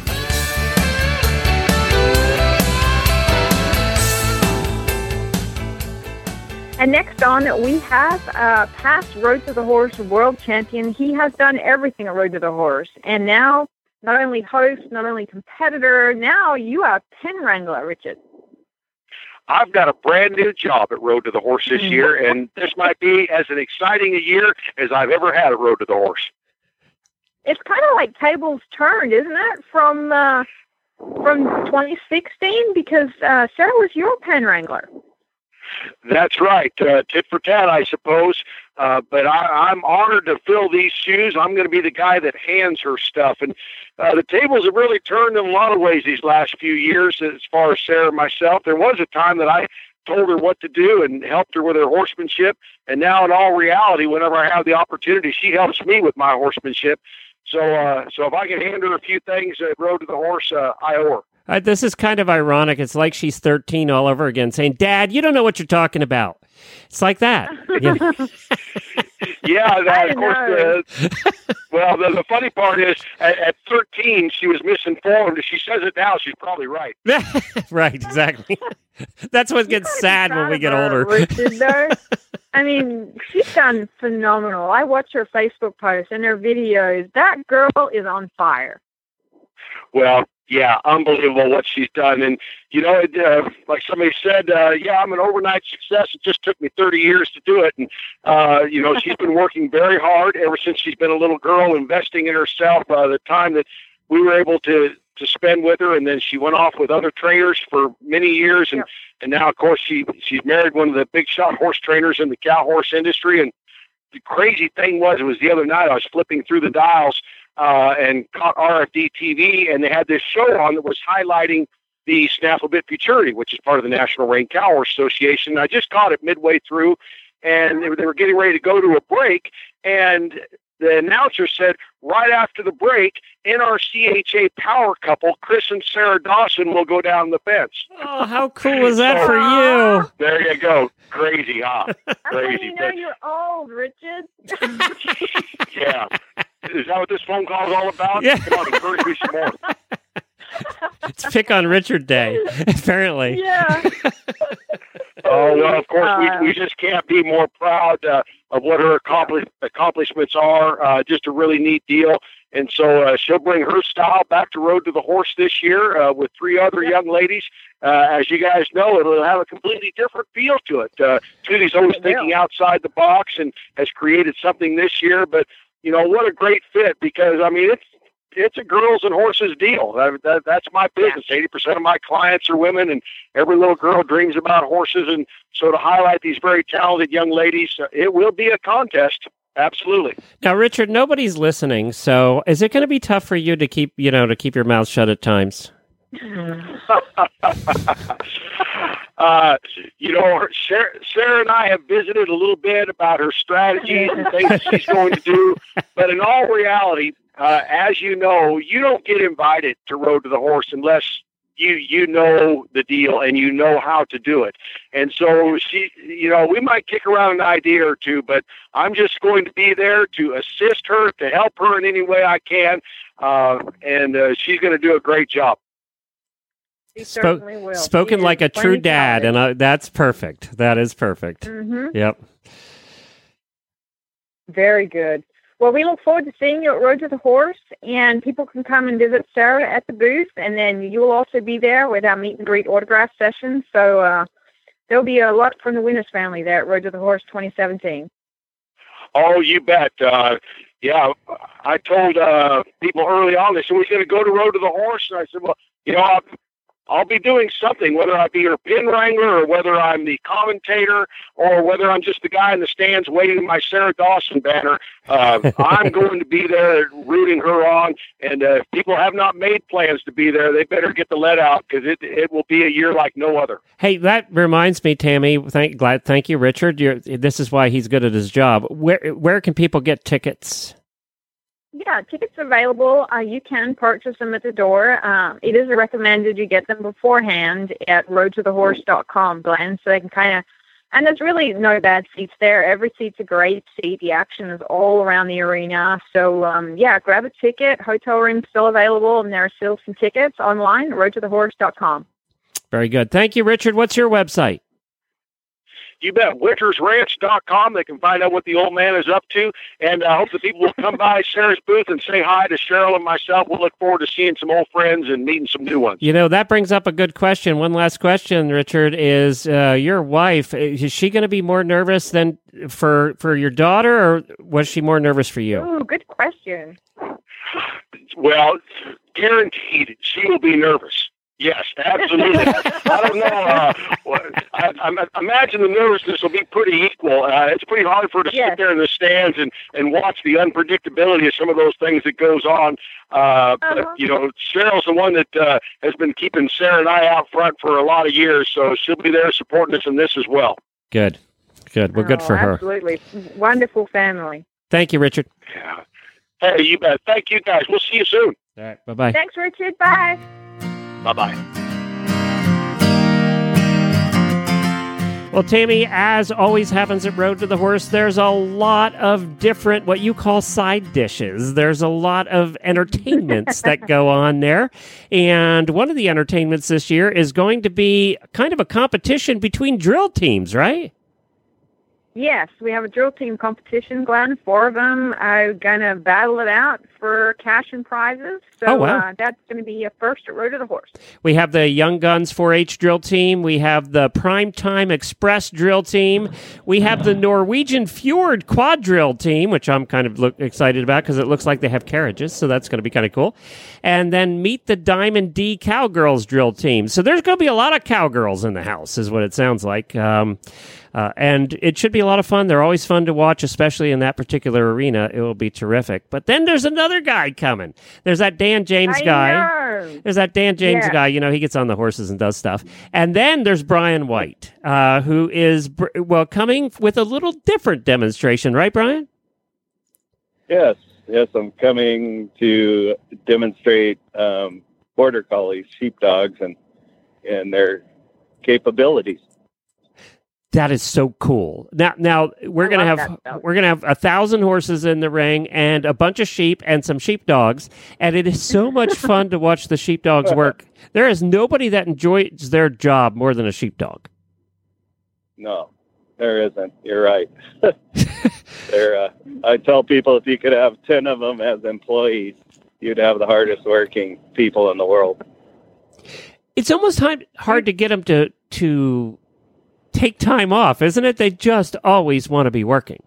G: And next on, we have uh, past Road to the Horse world champion. He has done everything at Road to the Horse. And now, not only host, not only competitor, now you are pen wrangler, Richard.
J: I've got a brand new job at Road to the Horse this year, and this might be as an exciting a year as I've ever had at Road to the Horse.
G: It's kind of like tables turned, isn't it, from uh, from twenty sixteen? Because uh, Sarah was your pen wrangler.
J: That's right. Uh, tit for tat, I suppose. Uh, but I, I'm honored to fill these shoes. I'm going to be the guy that hands her stuff. And uh, the tables have really turned in a lot of ways these last few years as far as Sarah and myself. There was a time that I told her what to do and helped her with her horsemanship. And now in all reality, whenever I have the opportunity, she helps me with my horsemanship. So, uh, so if I can hand her a few things at Road to the Horse, uh, I owe her.
A: Uh, this is kind of ironic. It's like she's thirteen all over again, saying, "Dad, you don't know what you're talking about." It's like that. You know?
J: Yeah, that, of course. Uh, well, the, the funny part is, at, at thirteen, she was misinformed. If she says it now, she's probably right.
A: Right, exactly. That's what gets sad when we get older.
G: Richard, though. I mean, she's done phenomenal. I watch her Facebook posts and her videos. That girl is on fire.
J: Well, yeah, unbelievable what she's done. And, you know, it, uh, like somebody said, uh, yeah, I'm an overnight success. It just took me thirty years to do it. And, uh, you know, she's been working very hard ever since she's been a little girl, investing in herself. Uh, the time that we were able to, to spend with her, and then she went off with other trainers for many years. And, yep. and now, of course, she she's married one of the big shot horse trainers in the cow horse industry. And the crazy thing was, it was the other night I was flipping through the dials Uh, and caught R F D T V, and they had this show on that was highlighting the Snaffle Bit Futurity, which is part of the National Rein Cow Horse Association. I just caught it midway through, and they were, they were getting ready to go to a break, and the announcer said, right after the break, N R C H A power couple, Chris and Sarah Dawson, will go down the fence.
A: Oh, how cool is that so, for you?
J: There you go. Crazy, huh? Crazy.
G: You know you're old, Richard.
J: Yeah. Is that what this phone call is all about?
A: Yeah.
J: Come on, encourage me some more.
A: It's Pick on Richard Day, apparently.
G: Yeah.
J: Oh, well, of course,
G: uh,
J: we we just can't be more proud uh, of what her accompli- accomplishments are. Uh, just a really neat deal. And so uh, she'll bring her style back to Road to the Horse this year uh, with three other young ladies. Uh, as you guys know, it'll have a completely different feel to it. Uh, Tootie's always thinking outside the box and has created something this year. But, you know, what a great fit, because, I mean, it's it's a girls and horses deal. That, that, that's my business. eighty percent of my clients are women, and every little girl dreams about horses. And so to highlight these very talented young ladies, uh, it will be a contest. Absolutely.
A: Now, Richard, nobody's listening, so is it going to be tough for you to keep, you know, to keep your mouth shut at times?
J: uh, you know, Sarah, Sarah and I have visited a little bit about her strategies and things that she's going to do, but in all reality, uh, as you know, you don't get invited to Road to the Horse unless you you know the deal and you know how to do it. And so she, you know, we might kick around an idea or two, but I'm just going to be there to assist her, to help her in any way I can, uh, and uh, she's going to do a great job.
G: She certainly will.
A: Spoken like a true dad, and uh, that's perfect. That is perfect.
G: Mm-hmm.
A: Yep.
G: Very good. Well, we look forward to seeing you at Road to the Horse, and people can come and visit Sarah at the booth, and then you will also be there with our meet and greet autograph session. So uh, there'll be a lot from the Winners family there at Road to the Horse twenty seventeen.
J: Oh, you bet. Uh, yeah, I told uh, people early on, they said, we're going to go to Road to the Horse. And I said, well, you know, I'll, I'll be doing something, whether I be your pin wrangler or whether I'm the commentator or whether I'm just the guy in the stands waving my Sarah Dawson banner. Uh, I'm going to be there rooting her on. And uh, if people have not made plans to be there, they better get the let out, because it it will be a year like no other.
A: Hey, that reminds me, Tammy. Thank glad, thank you, Richard. You're, this is why he's good at his job. Where where can people get tickets?
G: Yeah, tickets available. Uh, you can purchase them at the door. Um, it is recommended you get them beforehand at road to the horse dot com, Glenn, so they can kind of, and there's really no bad seats there. Every seat's a great seat. The action is all around the arena. So, um, yeah, grab a ticket. Hotel room's still available, and there are still some tickets online at road to the horse dot com.
A: Very good. Thank you, Richard. What's your website?
J: You bet. Winters Ranch dot com. They can find out what the old man is up to. And I hope that people will come by Sarah's booth and say hi to Cheryl and myself. We'll look forward to seeing some old friends and meeting some new ones.
A: You know, that brings up a good question. One last question, Richard, is uh, your wife, is she going to be more nervous than for, for your daughter, or was she more nervous for you?
G: Ooh, good question.
J: Well, guaranteed she will be nervous. Yes, absolutely. I don't know. Uh, I, I imagine the nervousness will be pretty equal. Uh, it's pretty hard for her to
G: yes.
J: sit there in the stands and, and watch the unpredictability of some of those things that goes on. Uh, uh-huh. But, you know, Cheryl's the one that uh, has been keeping Sarah and I out front for a lot of years, so she'll be there supporting us in this as well.
A: Good. Good. Well, good
G: oh,
A: for her.
G: Absolutely. Wonderful family.
A: Thank you, Richard.
J: Yeah. Hey, you bet. Thank you, guys. We'll see you soon.
A: All right. Bye-bye.
G: Thanks, Richard. Bye.
J: Bye-bye.
A: Well, Tammy, as always happens at Road to the Horse, there's a lot of different, what you call side dishes. There's a lot of entertainments that go on there. And one of the entertainments this year is going to be kind of a competition between drill teams, right?
G: Yes, we have a drill team competition, Glenn. Four of them are going to battle it out for cash and prizes. So
A: oh, wow.
G: uh, that's going to be a first at Road to the Horse.
A: We have the Young Guns four H drill team. We have the Primetime Express drill team. We have the Norwegian Fjord quad drill team, which I'm kind of look excited about because it looks like they have carriages, so that's going to be kind of cool. And then Meet the Diamond D Cowgirls drill team. So there's going to be a lot of cowgirls in the house, is what it sounds like. Um, uh, and it should be a lot of fun. They're always fun to watch, especially in that particular arena. It will be terrific. But then there's another guy coming. There's that Dan James
G: I
A: guy.
G: know.
A: There's that Dan James
G: Yeah.
A: guy. You know, he gets on the horses and does stuff. And then there's Brian White, uh, who is, well, coming with a little different demonstration. Right, Brian?
K: Yes. Yes, I'm coming to demonstrate um, border collies, sheepdogs, and and their capabilities.
A: That is so cool. Now, now we're
G: I
A: gonna
G: love
A: have
G: that stuff.
A: we're gonna have a thousand horses in the ring and a bunch of sheep and some sheepdogs, and it is so much fun to watch the sheepdogs work. There is nobody that enjoys their job more than a sheepdog.
K: No, there isn't. You're right. there. Uh, I tell people if you could have ten of them as employees, you'd have the hardest working people in the world.
A: It's almost hard, hard to get them to to take time off, isn't it? They just always want to be working.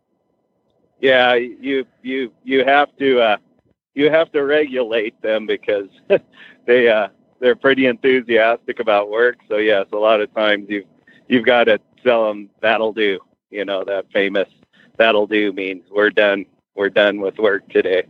K: Yeah, you you you have to uh, you have to regulate them because they uh, they're pretty enthusiastic about work. So yes, a lot of times you you've got to tell them that'll do. You know, that famous that'll do means we're done. We're done with work today.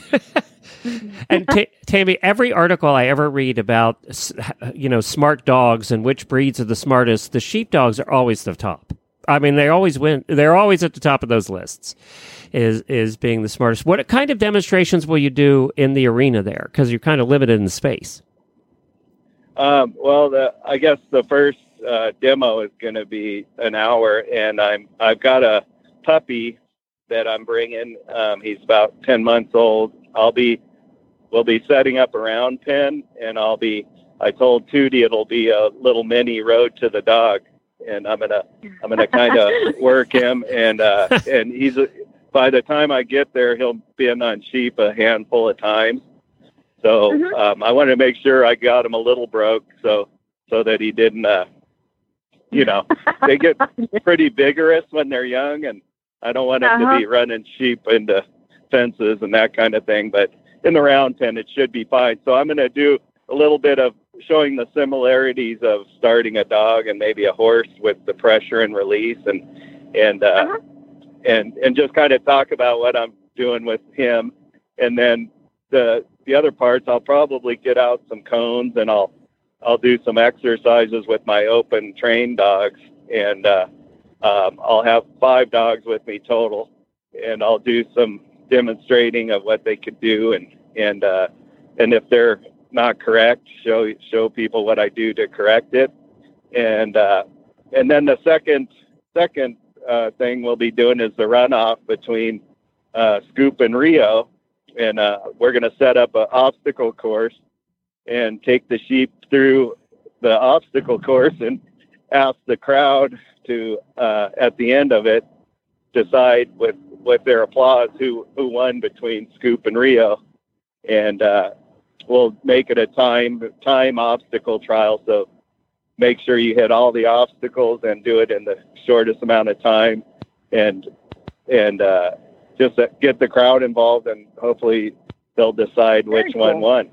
A: And T- Tammy, every article I ever read about, you know, smart dogs and which breeds are the smartest, the sheepdogs are always the top. I mean, they always win. They're always at the top of those lists, is is being the smartest. What kind of demonstrations will you do in the arena there? Because you're kind of limited in space.
K: Um, well, the, I guess the first uh, demo is going to be an hour, and I'm I've got a puppy that I'm bringing. Um, he's about ten months old. I'll be we'll be setting up a round pen, and I'll be. I told Tootie it'll be a little mini road to the dog, and I'm gonna I'm gonna kind of work him, and uh, and he's a, by the time I get there, he'll been on sheep a handful of times. So
G: Mhm.
K: um, I wanted to make sure I got him a little broke, so so that he didn't. Uh, you know, they get pretty vigorous when they're young, and I don't want him
G: Uh-huh.
K: to be running sheep into fences and that kind of thing. But in the round pen, it should be fine. So I'm going to do a little bit of showing the similarities of starting a dog and maybe a horse with the pressure and release, and and uh,
G: Uh-huh.
K: and and just kind of talk about what I'm doing with him. And then the the other parts, I'll probably get out some cones, and I'll I'll do some exercises with my open trained dogs, and uh, um, I'll have five dogs with me total, and I'll do some demonstrating of what they could do, and and uh, and if they're not correct, show show people what I do to correct it, and uh, and then the second second uh, thing we'll be doing is the runoff between uh, Scoop and Rio, and uh, we're going to set up an obstacle course and take the sheep through the obstacle course and ask the crowd to uh, at the end of it decide with with their applause who who won between Scoop and Rio, and uh, we'll make it a time time obstacle trial. So make sure you hit all the obstacles and do it in the shortest amount of time, and and uh, just uh, get the crowd involved, and hopefully they'll decide
G: Very
K: which
G: cool.
K: one won.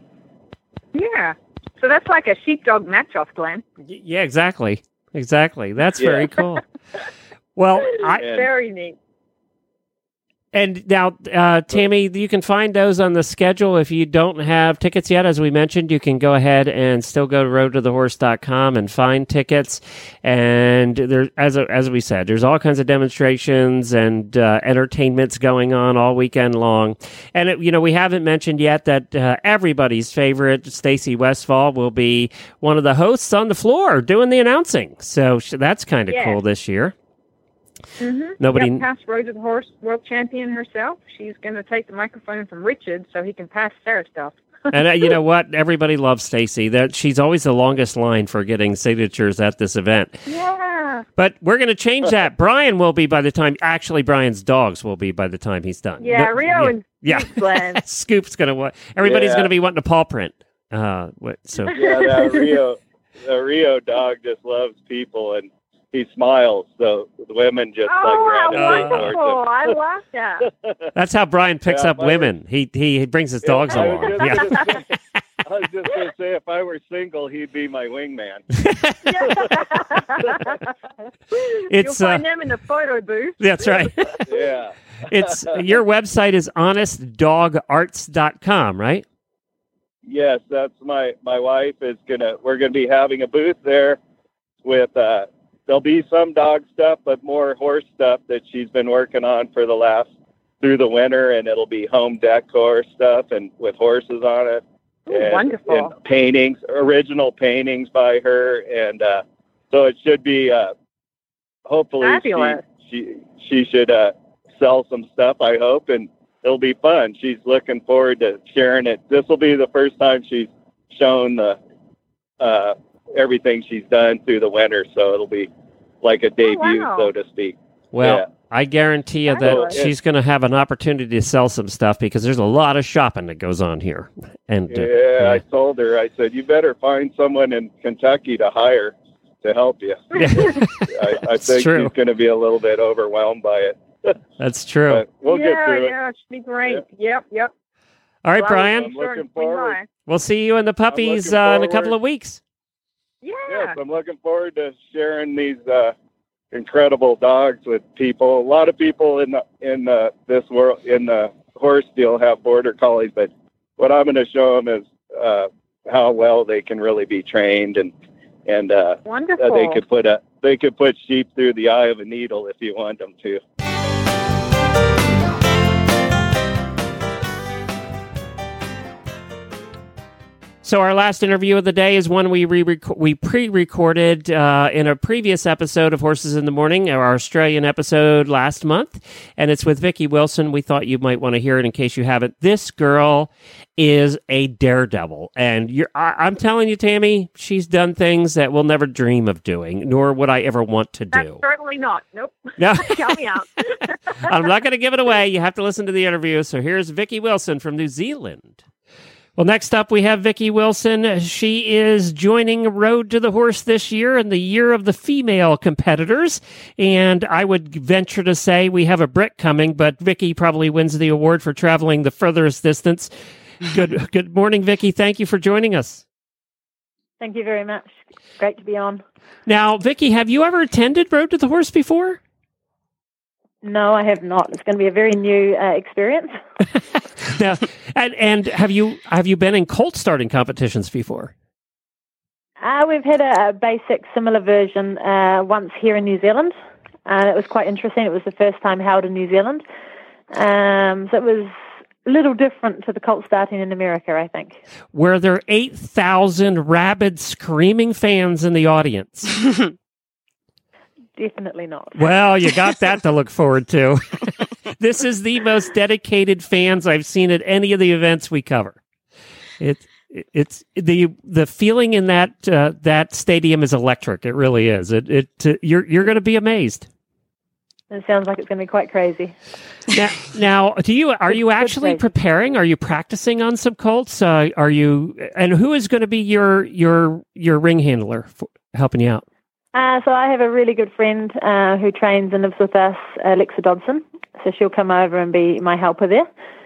G: Yeah. So that's like a sheepdog match-off, Glenn.
A: Y- yeah, exactly. Exactly. That's
K: Yeah.
A: very cool. Well, I,
K: And-
G: Very neat.
A: And now, uh, Tammy, you can find those on the schedule. If you don't have tickets yet, as we mentioned, you can go ahead and still go to road to the horse dot com and find tickets. And there, as as we said, there's all kinds of demonstrations and uh, entertainments going on all weekend long. And it, you know, we haven't mentioned yet that uh, everybody's favorite Stacy Westfall will be one of the hosts on the floor doing the announcing. So that's kind of
G: Yeah.
A: cool this year.
G: Mm-hmm.
A: Nobody-
G: Yep, past Road to the Horse world champion herself. She's going to take the microphone from Richard so he can pass Sarah stuff.
A: And uh, you know what? Everybody loves Stacy. That she's always the longest line for getting signatures at this event.
G: Yeah.
A: But we're going to change that. Brian will be by the time. Actually, Brian's dogs will be by the time he's done.
G: Yeah,
A: No-
G: Rio
A: yeah.
G: and
A: Yeah.
G: Glenn.
A: Scoop's going to. wa- Everybody's
K: Yeah.
A: going to be wanting to paw print. Uh, what, so
K: Yeah, that Rio, the Rio dog just loves people, and he smiles, so the women just
G: Oh,
K: like
G: how
K: gravitate
G: wonderful.
K: towards
G: I love that.
K: him.
A: that's how Brian picks
K: Yeah,
A: up
K: if I were-
A: women. He, he he brings his
K: Yeah,
A: dogs
K: I was
A: along.
K: just
A: Yeah.
K: gonna say- I was just going to say, if I were single, he'd be my wingman.
A: It's,
G: You'll find
A: uh,
G: them in the photo booth.
A: That's right.
K: Yeah.
A: It's your website is honest dog arts dot com, right?
K: Yes, that's my my wife is gonna. We're gonna be having a booth there with. Uh, there'll be some dog stuff, but more horse stuff that she's been working on for the last through the winter, and it'll be home decor stuff and with horses on it.
G: Ooh,
K: and,
G: wonderful.
K: and paintings, original paintings by her, and uh, so it should be. Uh, hopefully,
G: Fabulous.
K: she she she should uh, sell some stuff. I hope, and it'll be fun. She's looking forward to sharing it. This will be the first time she's shown the uh, everything she's done through the winter, so it'll be like a debut,
G: wow.
K: so to speak.
A: Well,
K: Yeah.
A: I guarantee you that
G: Fabulous.
A: she's going to have an opportunity to sell some stuff because there's a lot of shopping that goes on here. And uh,
K: Yeah, I told her, I said, you better find someone in Kentucky to hire to help you. I, I
A: It's
K: think
A: true.
K: she's going to be a little bit overwhelmed by it.
A: That's true.
K: But we'll
G: yeah,
K: get through it.
G: yeah, it should be great. Yep, yep.
A: All right,
G: Well,
A: Brian,
K: I'm
G: sure
K: looking
G: and swing
K: forward.
G: by.
A: we'll see you and the puppies
K: looking
A: uh, in a couple
K: forward.
A: of weeks.
G: Yeah.
K: Yes, I'm looking forward to sharing these uh, incredible dogs with people. A lot of people in the, in the, this world in the horse deal have border collies, but what I'm going to show them is uh, how well they can really be trained, and and uh,
G: Wonderful.
K: uh, they could put a they could put sheep through the eye of a needle if you want them to.
A: So our last interview of the day is one we re- we pre-recorded uh, in a previous episode of Horses in the Morning, our Australian episode last month, and it's with Vicki Wilson. We thought you might want to hear it in case you haven't. This girl is a daredevil, and you're, I, I'm telling you, Tammy, she's done things that we'll never dream of doing, nor would I ever want to
G: That's
A: do.
G: certainly not. Nope.
A: No.
G: Count me out.
A: I'm not going to give it away. You have to listen to the interview. So here's Vicki Wilson from New Zealand. Well, next up, we have Vicki Wilson. She is joining Road to the Horse this year in the year of the female competitors. And I would venture to say we have a Brit coming, but Vicki probably wins the award for traveling the furthest distance. Good, good morning, Vicki. Thank you for joining us.
L: Thank you very much. Great to be on.
A: Now, Vicki, have you ever attended Road to the Horse before?
L: No, I have not. It's going to be a very new uh, experience.
A: Now, and, and have you have you been in colt starting competitions before?
L: Uh, we've had a, a basic similar version uh, once here in New Zealand, and it was quite interesting. It was the first time held in New Zealand, um, so it was a little different to the colt starting in America, I think.
A: Were there eight thousand rabid, screaming fans in the audience?
L: Definitely not.
A: Well, you got that to look forward to. This is the most dedicated fans I've seen at any of the events we cover. It, it's the the feeling in that uh, that stadium is electric. It really is. It it uh, you're you're going to be amazed.
L: It sounds like it's going to be quite crazy.
A: Now, now, do you are you actually
L: crazy.
A: preparing? Are you practicing on some colts? Uh, are you? And who is going to be your your your ring handler for helping you out?
L: Uh, so I have a really good friend uh, who trains and lives with us, Alexa Dodson. So she'll come over and be my helper there.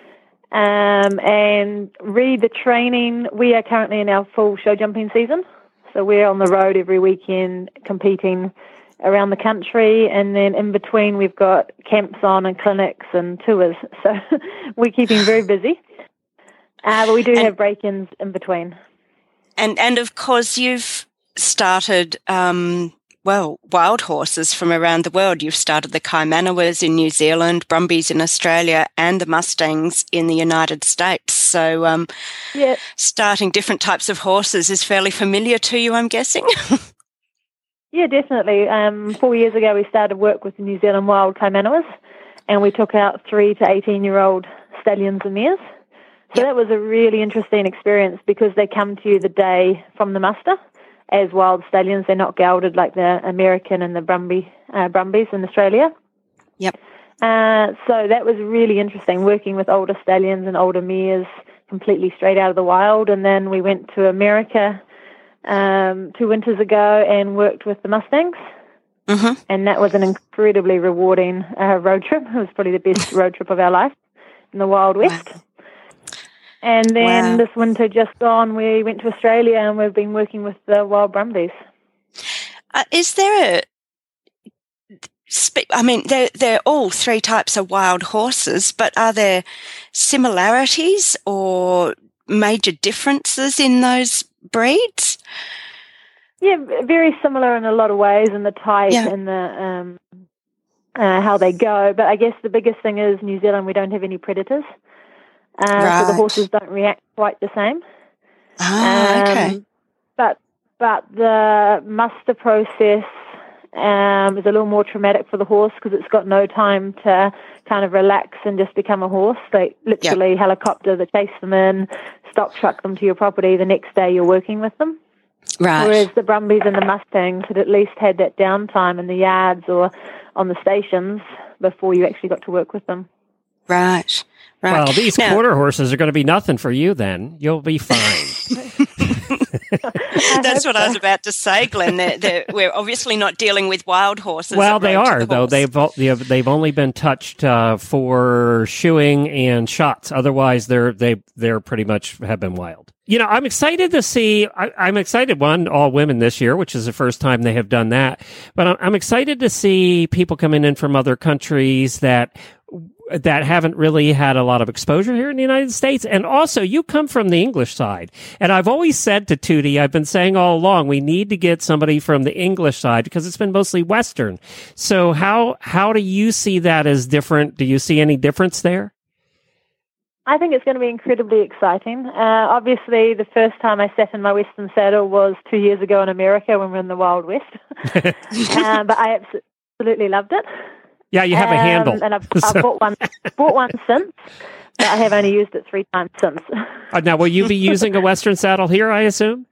L: Um, and read the training. We are currently in our full show jumping season. So we're on the road every weekend competing around the country, and then in between we've got camps on and clinics and tours. So we're keeping very busy. Uh, but we do
M: and,
L: have break-ins in between.
M: And and of course you've started, um, well, wild horses from around the world. You've started the Kaimanawas in New Zealand, Brumbies in Australia, and the Mustangs in the United States. So um,
L: yeah.
M: starting different types of horses is fairly familiar to you, I'm guessing.
L: Yeah, definitely. Um, four years ago, we started work with the New Zealand Wild Kaimanawas, and we took out three to eighteen-year-old stallions and mares. So yep. that was a really interesting experience because they come to you the day from the muster as wild stallions. They're not gelded like the American and the Brumby, uh, Brumbies in Australia.
M: Yep.
L: Uh, so that was really interesting, working with older stallions and older mares completely straight out of the wild. And then we went to America um, two winters ago and worked with the Mustangs.
M: Mm-hmm.
L: And that was an incredibly rewarding uh, road trip. It was probably the best road trip of our life in the Wild West.
M: Wow.
L: And then
M: Wow.
L: this winter just gone, we went to Australia and we've been working with the Wild Brumbies.
M: Uh, is there a... I mean, they're, they're all three types of wild horses, but are there similarities or major differences in those breeds?
L: Yeah, very similar in a lot of ways in the type
M: Yeah.
L: and the um, uh, how they go. But I guess the biggest thing is New Zealand, we don't have any predators. Uh,
M: Right.
L: So the horses don't react quite the same.
M: Ah, okay.
L: Um, but but the muster process um, is a little more traumatic for the horse because it's got no time to kind of relax and just become a horse. They literally
M: Yep.
L: helicopter, they chase them in, stock truck them to your property. The next day you're working with them.
M: Right.
L: Whereas the Brumbies and the Mustangs had at least had that downtime in the yards or on the stations before you actually got to work with them.
M: Right. Right.
A: Well, these
M: Now-
A: quarter horses are going to be nothing for you then. You'll be fine.
M: That's what I was about to say, Glenn. They're, they're, we're obviously not dealing with wild horses.
A: Well,
M: at
A: they
M: Road to
A: are,
M: the
A: though.
M: Horse.
A: They've o- they've they've only been touched uh, for shoeing and shots. Otherwise, they're they they're pretty much have been wild. You know, I'm excited to see. I, I'm excited. One, all women this year, which is the first time they have done that. But I'm, I'm excited to see people coming in from other countries that. that haven't really had a lot of exposure here in the United States. And also, you come from the English side. And I've always said to Tootie, I've been saying all along, we need to get somebody from the English side because it's been mostly Western. So how how do you see that as different? Do you see any difference there?
L: I think it's going to be incredibly exciting. Uh, obviously, the first time I sat in my Western saddle was two years ago in America when we were in the Wild West. uh, but I absolutely loved it.
A: Yeah, you have a
L: Um,
A: handle.
L: and I've, I've bought one, bought one since, but I have only used it three times since.
A: Uh, now, will you be using a Western saddle here, I assume?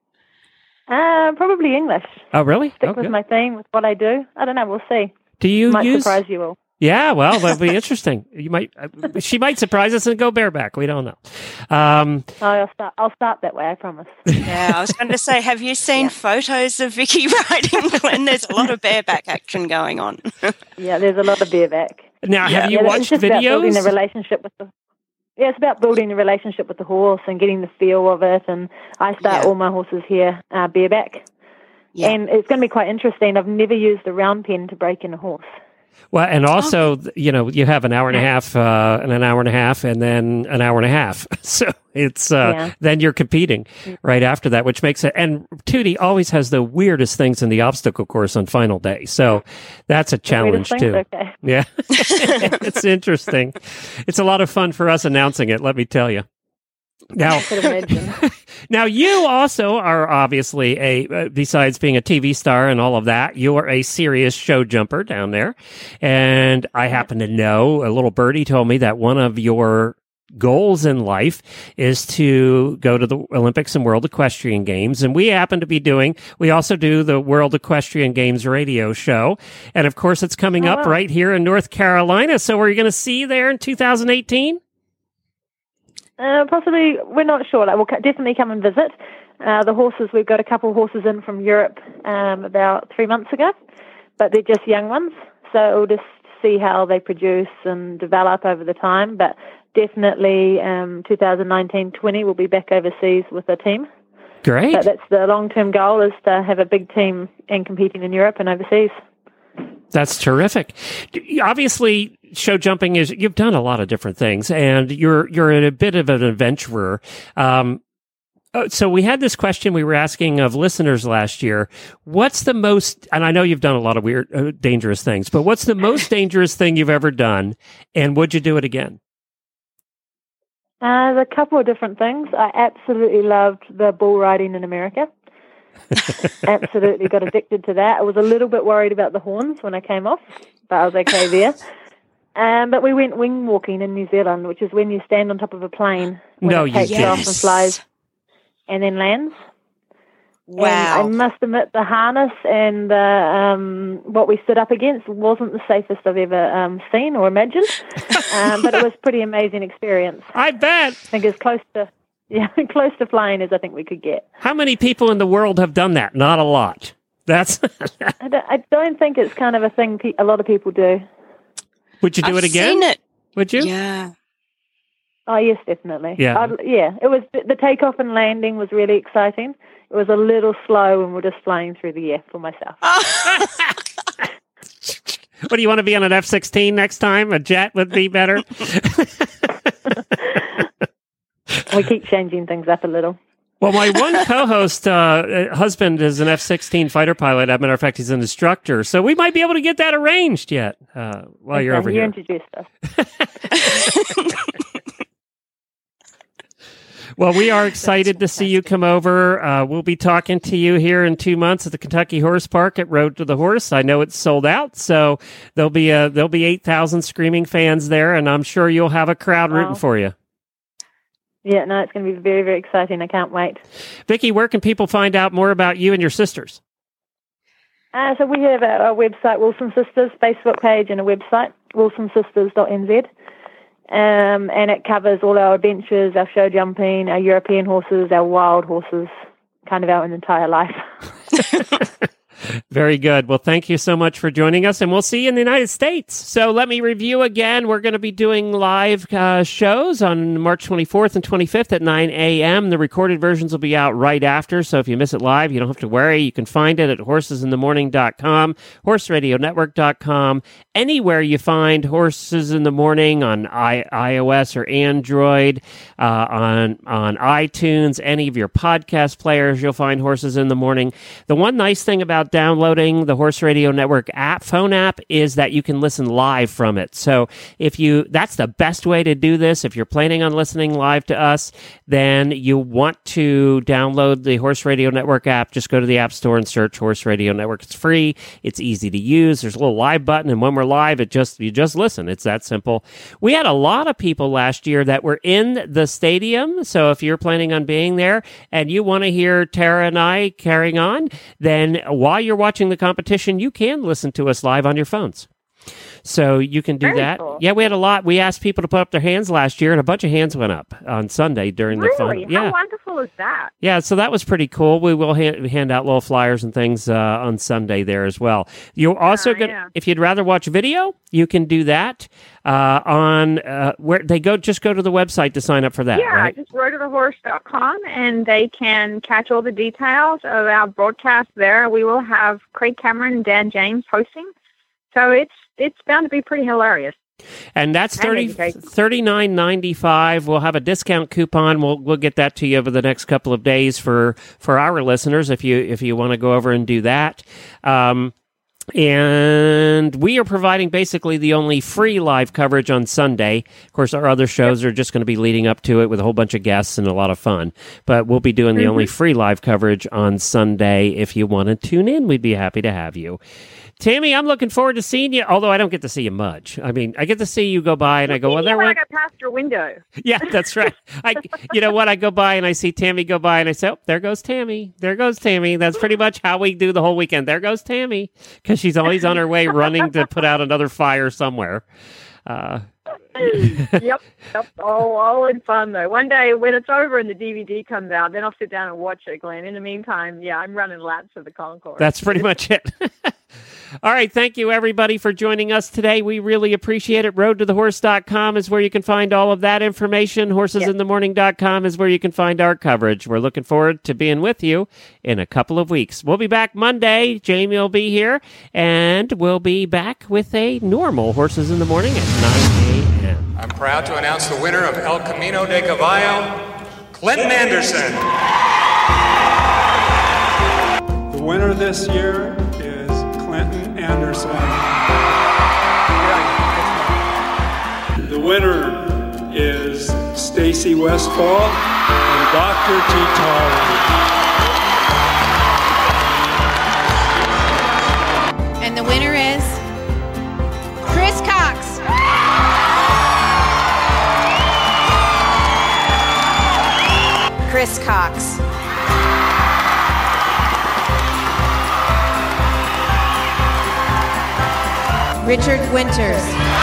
L: Uh, probably English.
A: Oh, really?
L: Stick
A: Oh,
L: with
A: good.
L: my theme, with what I do. I don't know. We'll see.
A: Do you
L: Might
A: use...
L: surprise you all.
A: Yeah, well, that'd be interesting. You might, uh, she might surprise us and go bareback. We don't know. Um,
L: Oh, I'll start. I'll start that way. I promise.
M: Yeah, I was going to say, have you seen photos of Vicky riding, Glenn? There's a lot of bareback action going on.
L: Yeah, there's a lot of bareback.
A: now,
M: Yeah.
A: have you
L: Yeah, it's
A: watched
L: just about building the
A: videos?
L: relationship with the. Yeah, it's about building the relationship with the horse and getting the feel of it. And I start
M: Yeah.
L: all my horses here uh, bareback,
M: Yeah.
L: and it's going to be quite interesting. I've never used a round pen to break in a horse.
A: Well, and also, you know, you have an hour and a half, uh, and an hour and a half, and then an hour and a half. So it's uh,
L: Yeah.
A: then you're competing right after that, which makes it. And Tootie always has the weirdest things in the obstacle course on final day, so that's a challenge
L: Weirdest
A: too.
L: things? Okay.
A: Yeah, it's interesting. It's a lot of fun for us announcing it. Let me tell you. Now,
L: I could imagine.
A: now you also are obviously a, uh, besides being a T V star and all of that, you are a serious show jumper down there. And I happen to know, a little birdie told me that one of your goals in life is to go to the Olympics and World Equestrian Games. And we happen to be doing, we also do the World Equestrian Games radio show. And of course, it's coming
L: Oh,
A: up
L: wow.
A: right here in North Carolina. So are you going to see you there in two thousand eighteen?
L: Uh, possibly, we're not sure. Like, we'll co- definitely come and visit. Uh, the horses, we've got a couple of horses in from Europe um, about three months ago, but they're just young ones. So we'll just see how they produce and develop over the time. But definitely um, two thousand nineteen twenty we'll be back overseas with a team.
A: Great.
L: But that's the long-term goal, is to have a big team and competing in Europe and overseas.
A: That's terrific. Obviously, show jumping is, you've done a lot of different things, and you're you're a bit of an adventurer. Um, so we had this question we were asking of listeners last year. What's the most, and I know you've done a lot of weird, uh, dangerous things, but what's the most dangerous thing you've ever done, and would you do it again?
L: Uh, there's a couple of different things. I absolutely loved the bull riding in America. Absolutely got addicted to that. I was a little bit worried about the horns when I came off, but I was okay there. Um, but we went wing walking in New Zealand, which is when you stand on top of a plane when
A: no,
L: it takes
A: you
L: off and flies and then lands.
M: Wow.
L: And I must admit, the harness and the, um, what we stood up against wasn't the safest I've ever um, seen or imagined, um, but it was a pretty amazing experience.
A: I bet.
L: I think it's close to Yeah, close to flying as I think we could get.
A: How many people in the world have done that? Not a lot. That's.
L: I, don't, I don't think it's kind of a thing pe- a lot of people do.
A: Would you do
M: I've
A: it again?
M: Seen it.
A: Would you?
M: Yeah.
L: Oh, yes, definitely.
A: Yeah.
L: I'd, yeah, it was the takeoff and landing was really exciting. It was a little slow and we're just flying through the air for myself.
A: What, do you want to be on an F sixteen next time? A jet would be better.
L: We keep changing things up a little.
A: Well, my one co-host uh, husband is an F sixteen fighter pilot. As a matter of fact, he's an instructor. So we might be able to get that arranged yet uh, while
L: okay,
A: you're over
L: you
A: here.
L: introduced us.
A: Well, we are excited to see you come over. Uh, we'll be talking to you here in two months at the Kentucky Horse Park at Road to the Horse. I know it's sold out, so there'll be a, there'll be eight thousand screaming fans there, and I'm sure you'll have a crowd
L: Wow.
A: rooting for you.
L: Yeah, no, it's going to be very, very exciting. I can't wait.
A: Vicki, where can people find out more about you and your sisters?
L: Uh, so we have our, our website, Wilson Sisters, Facebook page and a website, wilson sisters dot n z. Um, and it covers all our adventures, our show jumping, our European horses, our wild horses, kind of our entire life.
A: Very good. Well, thank you so much for joining us, and we'll see you in the United States. So let me review again. We're going to be doing live uh, shows on March twenty-fourth and twenty-fifth at nine a.m. The recorded versions will be out right after, so if you miss it live, you don't have to worry. You can find it at horses in the morning dot com, horse radio network dot com, anywhere you find Horses in the Morning on I- iOS or Android, uh, on, on iTunes, any of your podcast players, you'll find Horses in the Morning. The one nice thing about downloading the Horse Radio Network app, phone app, is that you can listen live from it. So if you, that's the best way to do this. If you're planning on listening live to us, then you want to download the Horse Radio Network app. Just go to the App Store and search Horse Radio Network. It's free. It's easy to use. There's a little live button, and when we're live, it just you just listen. It's that simple. We had a lot of people last year that were in the stadium. So if you're planning on being there and you want to hear Tara and I carrying on, then while you're watching the competition, you can listen to us live on your phones. So you can do
E: Very
A: that.
E: cool.
A: Yeah, we had a lot. We asked people to put up their hands last year, and a bunch of hands went up on Sunday during the fun.
E: Really?
A: Yeah.
E: How wonderful is that?
A: Yeah, so that was pretty cool. We will hand, hand out little flyers and things uh, on Sunday there as well. You're also
E: Ah,
A: going
E: yeah.
A: if you'd rather watch video, you can do that uh, on uh, where they go. Just go to the website to sign up for that.
E: Yeah,
A: right?
E: just road to the horse dot com, and they can catch all the details of our broadcast there. We will have Craig Cameron and Dan James hosting, so it's it's bound to be pretty hilarious.
A: And that's
E: And
A: thirty
E: education.
A: thirty-nine ninety-five. We'll have a discount coupon. We'll we'll get that to you over the next couple of days for, for our listeners if you if you want to go over and do that. Um, and we are providing basically the only free live coverage on Sunday. Of course, our other shows are just going to be leading up to it with a whole bunch of guests and a lot of fun. But we'll be doing the
E: Mhm.
A: only free live coverage on Sunday. If you want to tune in, we'd be happy to have you. Tammy, I'm looking forward to seeing you, although I don't get to see you much. I mean, I get to see you go by, and I go, well, there
E: when I
A: went.
E: go past your window.
A: Yeah, that's right. I, you know what? I go by and I see Tammy go by, and I say, oh, there goes Tammy. There goes Tammy. That's pretty much how we do the whole weekend. There goes Tammy, because she's always on her way running to put out another fire somewhere. Uh,
E: yep, yep. All, all in fun though. One day when it's over and the D V D comes out, then I'll sit down and watch it, Glenn. In the meantime, yeah, I'm running laps of the concourse.
A: that's pretty much it. All right. Thank you, everybody, for joining us today. We really appreciate it. road to the horse dot com is where you can find all of that information. horses in the morning dot com is where you can find our coverage. We're looking forward to being with you in a couple of weeks. We'll be back Monday. Jamie will be here, and we'll be back with a normal Horses in the Morning at nine a.m.
N: I'm proud to announce the winner of El Camino de Caballo, Clinton Anderson.
O: The winner this year is Clinton Anderson. The winner is Stacy Westfall and Doctor Titari.
P: And the winner is Chris Cox. Chris Cox. Richard Winters.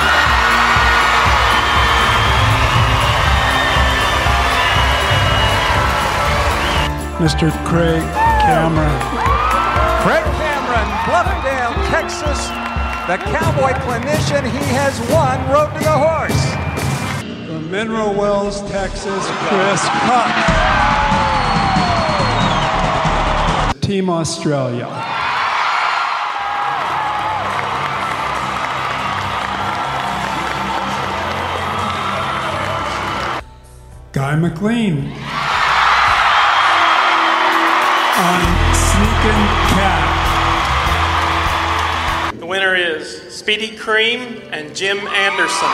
O: Mister Craig Cameron.
Q: Craig Cameron, Bluffdale, Texas, the cowboy clinician. He has won Road to the Horse.
O: From Mineral Wells, Texas, Chris Cox. Team Australia. Guy McLean. On Sneakin' Cat.
R: The winner is Speedy Cream and Jim Anderson.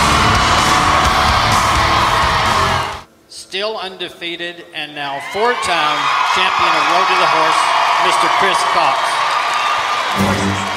S: Still undefeated and now four-time champion of Road to the Horse, Mister Chris Cox.